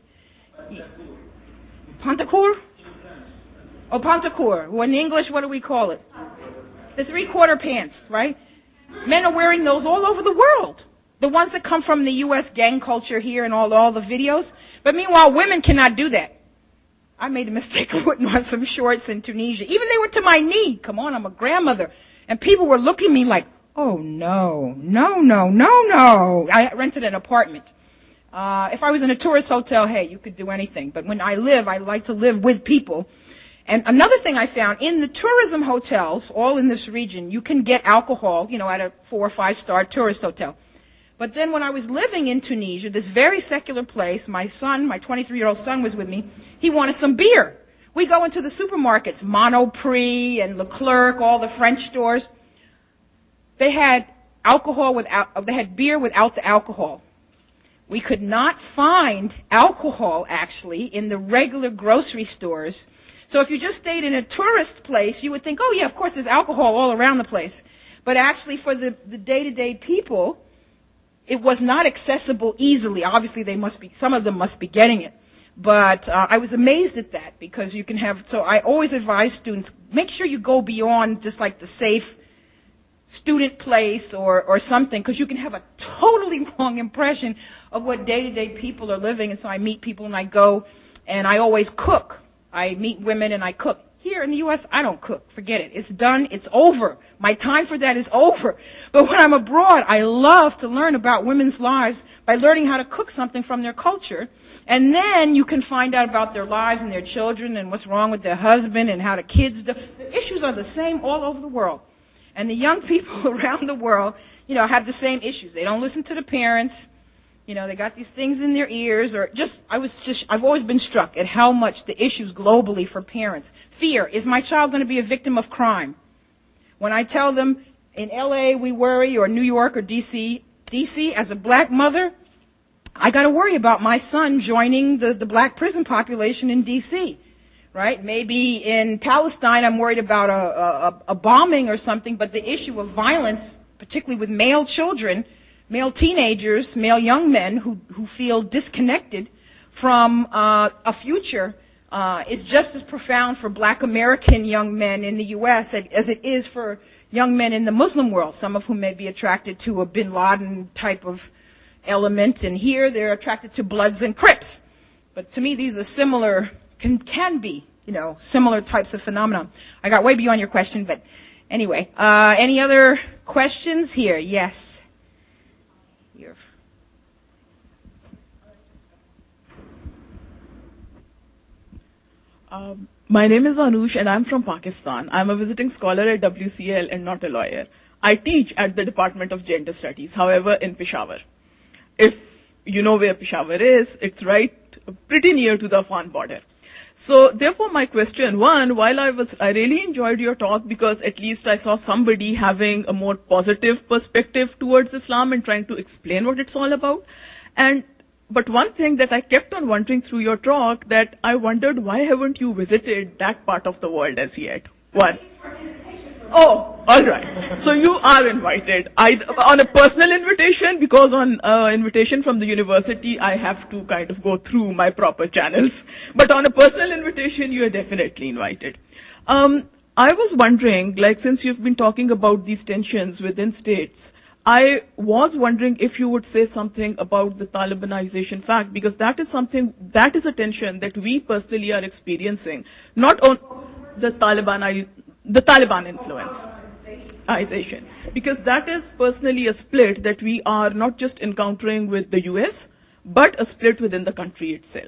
Pantacourt? Oh, pantacourt. Well, in English, what do we call it? The 3/4 pants, right? Men are wearing those all over the world. The ones that come from the U.S. gang culture here and all the videos. But meanwhile, women cannot do that. I made a mistake of putting on some shorts in Tunisia. Even they were to my knee. Come on, I'm a grandmother. And people were looking at me like, oh, no. I rented an apartment. If I was in a tourist hotel, hey, you could do anything. But when I like to live with people. And another thing I found, in the tourism hotels, all in this region, you can get alcohol, at a 4 or 5 star tourist hotel. But then when I was living in Tunisia, this very secular place, my 23-year-old son was with me, he wanted some beer. We go into the supermarkets, Monoprix and Leclerc, all the French stores. They had beer without the alcohol. We could not find alcohol, actually, in the regular grocery stores. So if you just stayed in a tourist place, you would think, oh, yeah, of course, there's alcohol all around the place. But actually, for the day-to-day people, it was not accessible easily. Obviously, some of them must be getting it. But I was amazed at that, because you can have, so I always advise students, make sure you go beyond just like the safe student place or something, because you can have a totally wrong impression of what day-to-day people are living. And so I meet people and I go, and I always cook. I meet women and I cook. Here in the U.S., I don't cook. Forget it. It's done. It's over. My time for that is over. But when I'm abroad, I love to learn about women's lives by learning how to cook something from their culture. And then you can find out about their lives and their children and what's wrong with their husband and how the kids do. The issues are the same all over the world. And the young people around the world, have the same issues. They don't listen to the parents. They got these things in their ears, I've always been struck at how much the issues globally for parents. Fear. Is my child going to be a victim of crime? When I tell them in LA we worry, or New York or DC, as a black mother, I got to worry about my son joining the black prison population in DC. Right? Maybe in Palestine I'm worried about a bombing or something, but the issue of violence, particularly with male children, male teenagers, male young men who feel disconnected from a future is just as profound for black American young men in the U.S. as it is for young men in the Muslim world, some of whom may be attracted to a bin Laden type of element, and here they're attracted to Bloods and Crips. But to me, these are similar, can be, similar types of phenomena. I got way beyond your question, but anyway. Any other questions here? Yes. My name is Anush and I'm from Pakistan. I'm a visiting scholar at WCL and not a lawyer. I teach at the Department of Gender Studies, however, in Peshawar. If you know where Peshawar is, it's right pretty near to the Afghan border. So therefore my question, one, while I really enjoyed your talk because at least I saw somebody having a more positive perspective towards Islam and trying to explain what it's all about. But one thing that I kept on wondering through your talk, that I wondered, why haven't you visited that part of the world as yet? One. Oh, all right. So you are invited. On a personal invitation, because on invitation from the university, I have to kind of go through my proper channels. But on a personal invitation, you are definitely invited. I was wondering, since you've been talking about these tensions within states, I was wondering if you would say something about the Talibanization fact, because that is a tension that we personally are experiencing, not on the Taliban influence. Because that is personally a split that we are not just encountering with the US, but a split within the country itself.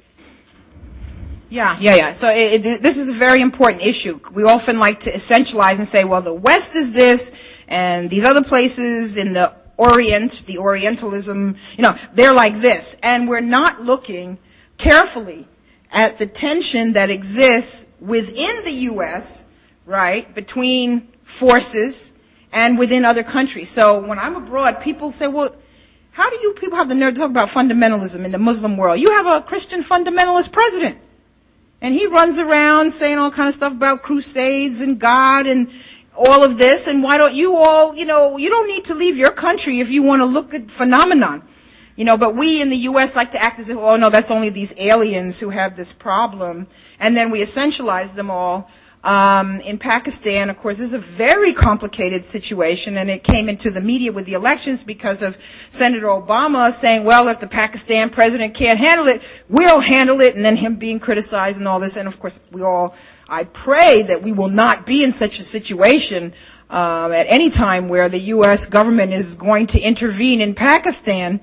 Yeah. So this is a very important issue. We often like to essentialize and say, well, the West is this, and these other places in the Orient, the Orientalism, they're like this. And we're not looking carefully at the tension that exists within the U.S., right, between forces and within other countries. So when I'm abroad, people say, well, how do you people have the nerve to talk about fundamentalism in the Muslim world? You have a Christian fundamentalist president. And he runs around saying all kind of stuff about crusades and God and all of this. And why don't you all, you don't need to leave your country if you want to look at phenomenon. But we in the U.S. like to act as if, oh no, that's only these aliens who have this problem. And then we essentialize them all. In Pakistan, of course, this is a very complicated situation, and it came into the media with the elections because of Senator Obama saying, well, if the Pakistan president can't handle it, we'll handle it, and then him being criticized and all this. And of course, I pray that we will not be in such a situation at any time where the U.S. government is going to intervene in Pakistan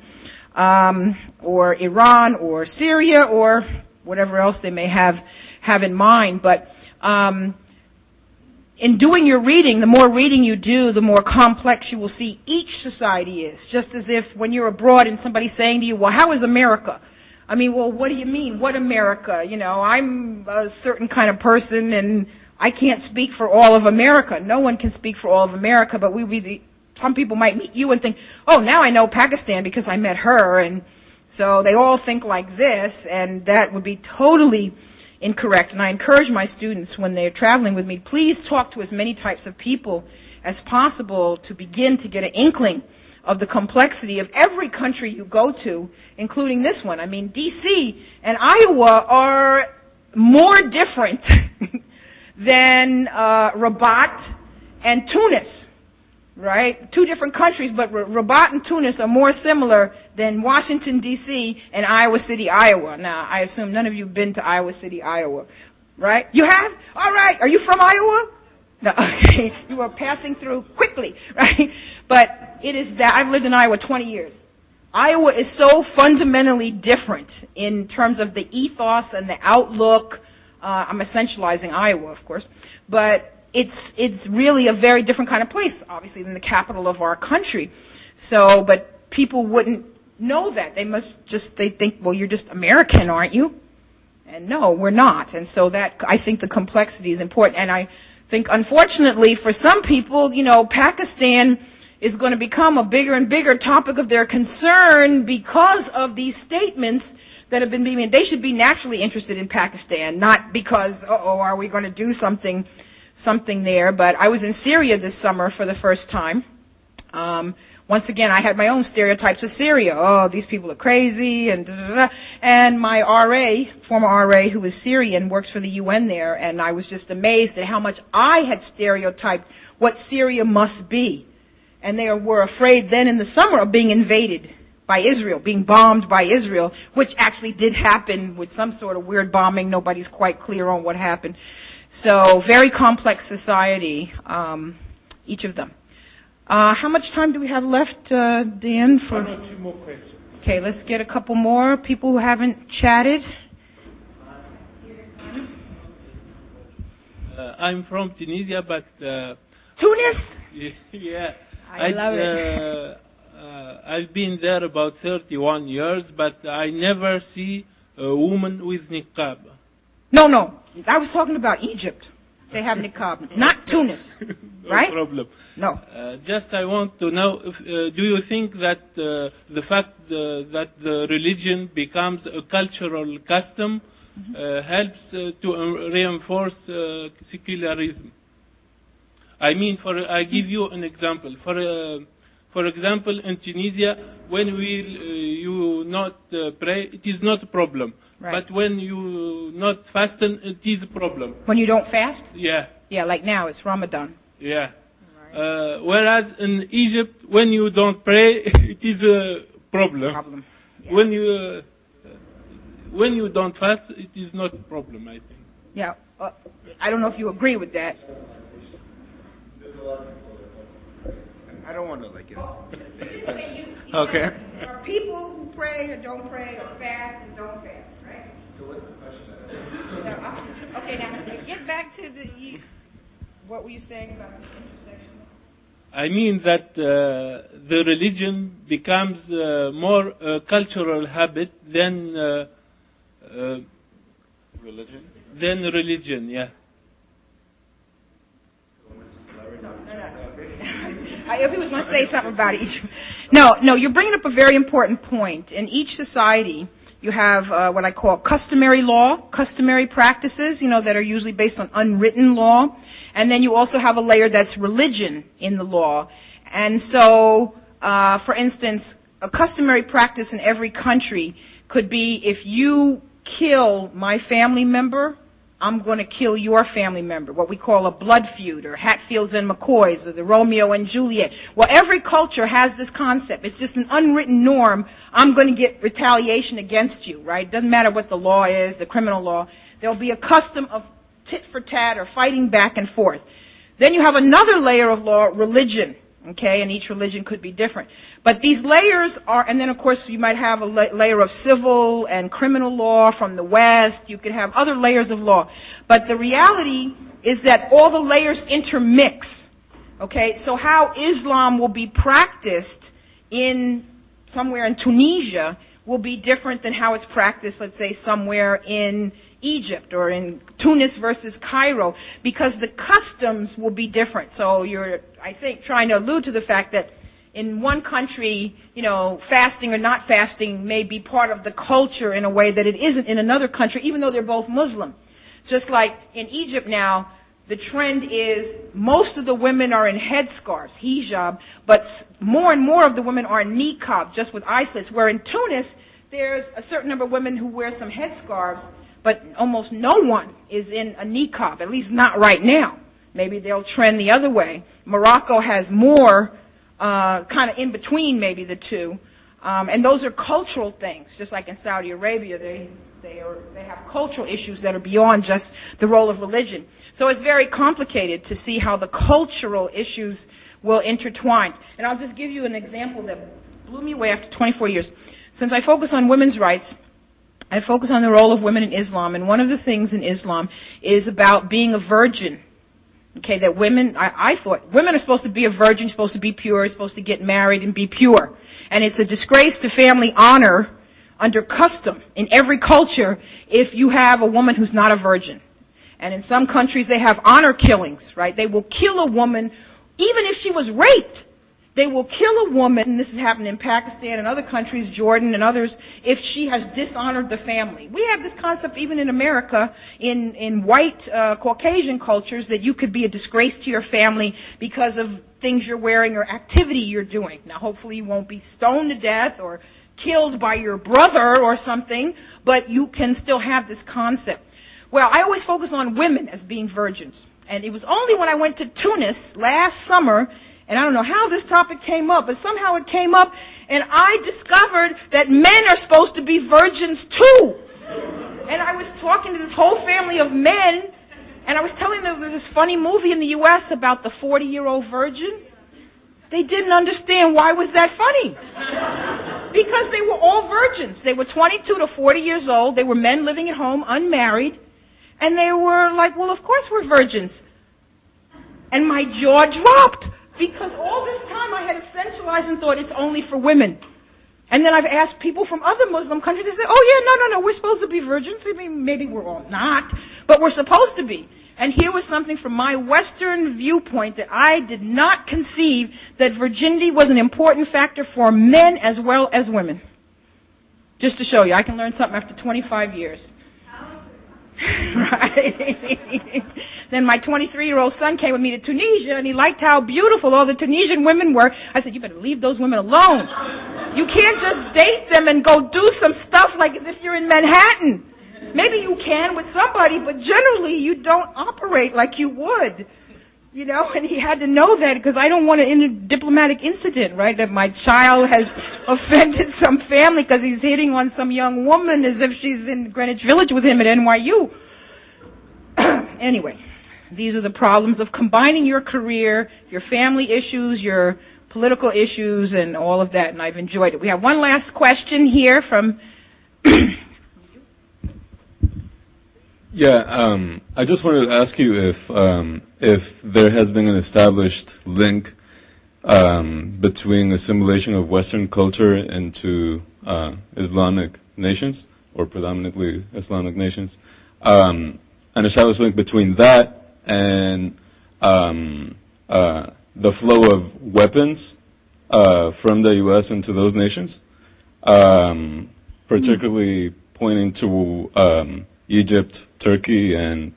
or Iran or Syria or whatever else they may have in mind. But in doing your reading, the more reading you do, the more complex you will see each society is. Just as if when you're abroad and somebody's saying to you, well, how is America? I mean, well, what do you mean? What America? I'm a certain kind of person and I can't speak for all of America. No one can speak for all of America, but some people might meet you and think, oh, now I know Pakistan because I met her, and So they all think like this, and that would be totally incorrect. And I encourage my students when they're traveling with me, please talk to as many types of people as possible to begin to get an inkling of the complexity of every country you go to, including this one. I mean, D.C. and Iowa are more different than Rabat and Tunis, right? Two different countries, but Rabat and Tunis are more similar than Washington, D.C. and Iowa City, Iowa. Now, I assume none of you have been to Iowa City, Iowa, right? You have? All right. Are you from Iowa? No, okay. You were passing through quickly, right? But it is that I've lived in Iowa 20 years. Iowa is so fundamentally different in terms of the ethos and the outlook. I'm essentializing Iowa, of course, but it's really a very different kind of place, obviously, than the capital of our country. So, but people wouldn't know that. They think, well, you're just American, aren't you? And no, we're not. And so that, I think the complexity is important. And I think, unfortunately, for some people, Pakistan is going to become a bigger and bigger topic of their concern because of these statements that have been being made. They should be naturally interested in Pakistan, not because, are we going to do something there? But I was in Syria this summer for the first time. Once again, I had my own stereotypes of Syria. Oh, these people are crazy, and da-da-da. And my former RA, who is Syrian, works for the UN there, and I was just amazed at how much I had stereotyped what Syria must be. And they were afraid then in the summer of being invaded by Israel, being bombed by Israel, which actually did happen with some sort of weird bombing. Nobody's quite clear on what happened. So, very complex society, each of them. How much time do we have left, Dan? One or two more questions. Okay, let's get a couple more people who haven't chatted. I'm from Tunisia, but... Tunis? Yeah. I love it. I've been there about 31 years, but I never see a woman with niqab. No. I was talking about Egypt. They have niqab, not Tunis, right? No problem. No. Just I want to know, do you think that the fact that the religion becomes a cultural custom helps to reinforce secularism? I mean, I give you an example. For example, in Tunisia, when you not pray, it is not a problem. Right. But when you not fasten, it is a problem. When you don't fast? Yeah. Yeah, like now, it's Ramadan. Yeah. Right. Whereas in Egypt, when you don't pray, it is a problem. Yeah. When you don't fast, it is not a problem, I think. Yeah. I don't know if you agree with that. I don't want to Okay. There are people who pray or don't pray, or fast and don't fast, right? So what's the question? Okay, now get back to what were you saying about this intersection? I mean that the religion becomes more a cultural habit than religion. Than religion, yeah. No. If he was going to say something about it. No, you're bringing up a very important point. In each society, you have what I call customary law, customary practices, that are usually based on unwritten law. And then you also have a layer that's religion in the law. And so, for instance, a customary practice in every country could be, if you kill my family member, I'm going to kill your family member, what we call a blood feud, or Hatfields and McCoys, or the Romeo and Juliet. Well, every culture has this concept. It's just an unwritten norm. I'm going to get retaliation against you, right? It doesn't matter what the law is, the criminal law. There'll be a custom of tit for tat or fighting back and forth. Then you have another layer of law, religion. Okay, and each religion could be different. But these layers are, and then of course you might have a layer of civil and criminal law from the West. You could have other layers of law. But the reality is that all the layers intermix. Okay, so how Islam will be practiced somewhere in Tunisia will be different than how it's practiced, let's say, somewhere in Egypt or in Tunis versus Cairo, because the customs will be different. So you're, I think, trying to allude to the fact that in one country, fasting or not fasting may be part of the culture in a way that it isn't in another country, even though they're both Muslim. Just like in Egypt now, the trend is most of the women are in headscarves, hijab, but more and more of the women are in niqab, just with eye slits, where in Tunis, there's a certain number of women who wear some headscarves, but almost no one is in a niqab, at least not right now. Maybe they'll trend the other way. Morocco has more kind of in between maybe the two. And those are cultural things, just like in Saudi Arabia, they have cultural issues that are beyond just the role of religion. So it's very complicated to see how the cultural issues will intertwine. And I'll just give you an example that blew me away after 24 years. Since I focus on women's rights, I focus on the role of women in Islam. And one of the things in Islam is about being a virgin. Okay, that women, I thought, women are supposed to be a virgin, supposed to be pure, supposed to get married and be pure. And it's a disgrace to family honor under custom in every culture if you have a woman who's not a virgin. And in some countries they have honor killings, right? They will kill a woman even if she was raped. They will kill a woman, and this has happened in Pakistan and other countries, Jordan and others, if she has dishonored the family. We have this concept even in America, in white Caucasian cultures, that you could be a disgrace to your family because of things you're wearing or activity you're doing. Now, hopefully you won't be stoned to death or killed by your brother or something, but you can still have this concept. Well, I always focus on women as being virgins. And it was only when I went to Tunis last summer, and I don't know how this topic came up, but somehow it came up, and I discovered that men are supposed to be virgins too. And I was talking to this whole family of men, and I was telling them there's this funny movie in the U.S. about the 40-year-old virgin. They didn't understand why was that funny. Because they were all virgins. They were 22 to 40 years old. They were men living at home, unmarried. And they were like, well, of course we're virgins. And my jaw dropped. Because all this time I had essentialized and thought it's only for women. And then I've asked people from other Muslim countries, they say, oh yeah, no, we're supposed to be virgins. I mean, maybe we're all not, but we're supposed to be. And here was something from my Western viewpoint that I did not conceive that virginity was an important factor for men as well as women. Just to show you, I can learn something after 25 years. Right? Then my 23-year-old son came with me to Tunisia, and he liked how beautiful all the Tunisian women were. I said, you better leave those women alone. You can't just date them and go do some stuff like as if you're in Manhattan. Maybe you can with somebody, but generally you don't operate like you would. And he had to know that because I don't want a diplomatic incident, right? That my child has offended some family because he's hitting on some young woman as if she's in Greenwich Village with him at NYU. Anyway, these are the problems of combining your career, your family issues, your political issues, and all of that, and I've enjoyed it. We have one last question here from... Yeah, I just wanted to ask you if there has been an established link between assimilation of Western culture into Islamic nations, or predominantly Islamic nations, an established link between that and the flow of weapons from the U.S. into those nations, particularly pointing to Egypt, Turkey, and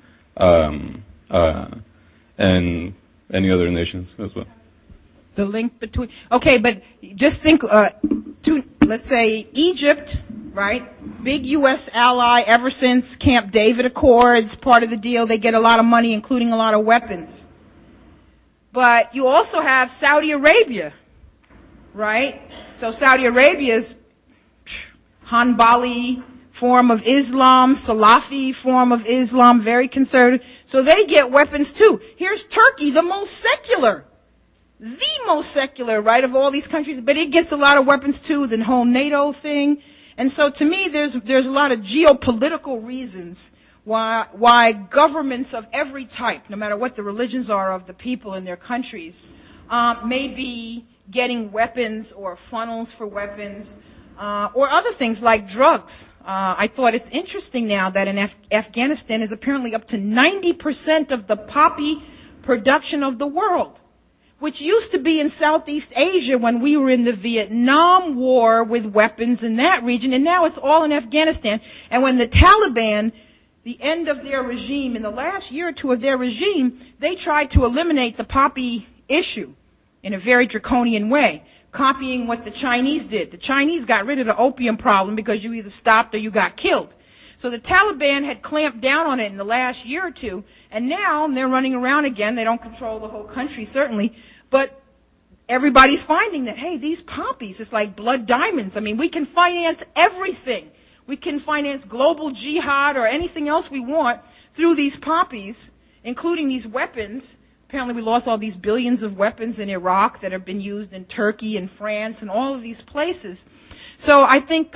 any other nations as well. The link between... Okay, but just think, let's say Egypt, right? Big U.S. ally ever since Camp David Accords, part of the deal. They get a lot of money, including a lot of weapons. But you also have Saudi Arabia, right? So Saudi Arabia's Hanbali form of Islam, Salafi form of Islam, very conservative. So they get weapons too. Here's Turkey, the most secular, right, of all these countries, but it gets a lot of weapons too, the whole NATO thing. And so to me, there's a lot of geopolitical reasons why governments of every type, no matter what the religions are of the people in their countries, may be getting weapons or funnels for weapons, or other things like drugs. I thought it's interesting now that in Afghanistan is apparently up to 90% of the poppy production of the world. which used to be in Southeast Asia when we were in the Vietnam War with weapons in that region, and now it's all in Afghanistan. And when the Taliban, the end of their regime, in the last year or two of their regime, they tried to eliminate the poppy issue in a very draconian way, copying what the Chinese did. The Chinese got rid of the opium problem because you either stopped or you got killed. So the Taliban had clamped down on it in the last year or two, and now they're running around again. They don't control the whole country, certainly, but everybody's finding that, hey, these poppies, it's like blood diamonds. I mean, we can finance everything. We can finance global jihad or anything else we want through these poppies, including these weapons. Apparently we lost all these billions of weapons in Iraq that have been used in Turkey and France and all of these places. So I think,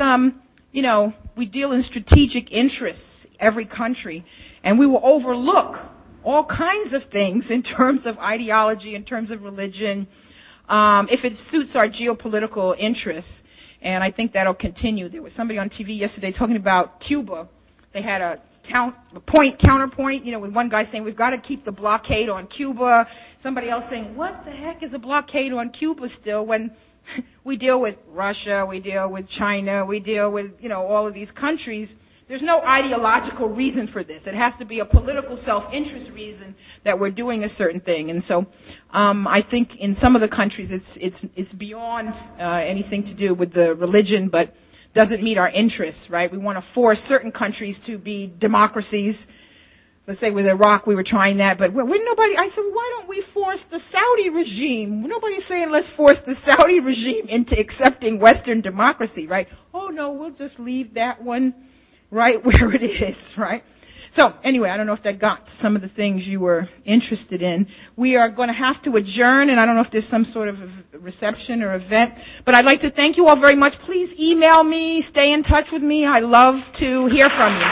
we deal in strategic interests, every country, and we will overlook all kinds of things in terms of ideology, in terms of religion, if it suits our geopolitical interests. And I think that'll continue. There was somebody on TV yesterday talking about Cuba. They had a counterpoint, with one guy saying we've got to keep the blockade on Cuba. Somebody else saying, what the heck is a blockade on Cuba still when we deal with Russia, we deal with China, we deal with, all of these countries. There's no ideological reason for this. It has to be a political self-interest reason that we're doing a certain thing. And so I think in some of the countries it's beyond anything to do with the religion, but doesn't meet our interests, right? We want to force certain countries to be democracies. Let's say with Iraq, we were trying that, but I said, why don't we force the Saudi regime? Nobody's saying let's force the Saudi regime into accepting Western democracy, right? Oh no, we'll just leave that one right where it is, right? So anyway, I don't know if that got to some of the things you were interested in. We are going to have to adjourn, and I don't know if there's some sort of reception or event, but I'd like to thank you all very much. Please email me, stay in touch with me. I love to hear from you.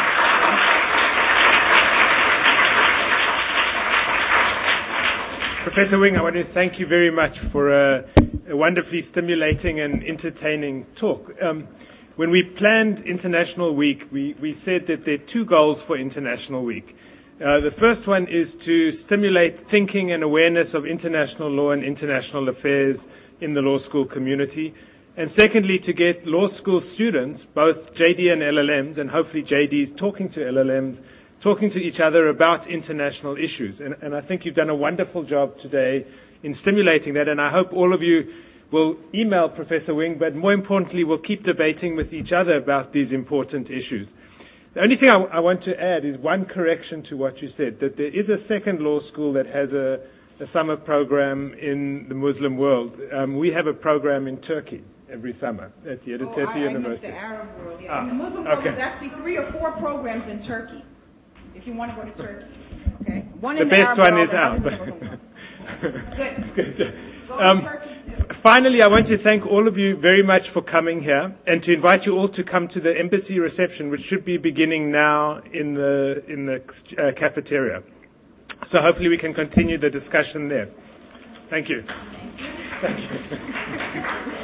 Professor Wing, I want to thank you very much for a wonderfully stimulating and entertaining talk. When we planned International Week, we said that there are two goals for International Week. The first one is to stimulate thinking and awareness of international law and international affairs in the law school community. And secondly, to get law school students, both JD and LLMs, and hopefully JDs talking to LLMs, talking to each other about international issues. And I think you've done a wonderful job today in stimulating that, and I hope all of you will email Professor Wing, but more importantly, we'll keep debating with each other about these important issues. The only thing I want to add is one correction to what you said, that there is a second law school that has a summer program in the Muslim world. We have a program in Turkey every summer at the Editepe University. I meant the Arab world, yeah. In the Muslim world, there's actually 3 or 4 programs in Turkey, if you want to go to Turkey. Okay? One in the best Arab one world, is out. Good. Good. Go to Turkey too. Finally, I want to thank all of you very much for coming here and to invite you all to come to the embassy reception, which should be beginning now in the cafeteria. So hopefully we can continue the discussion there. Thank you. Thank you.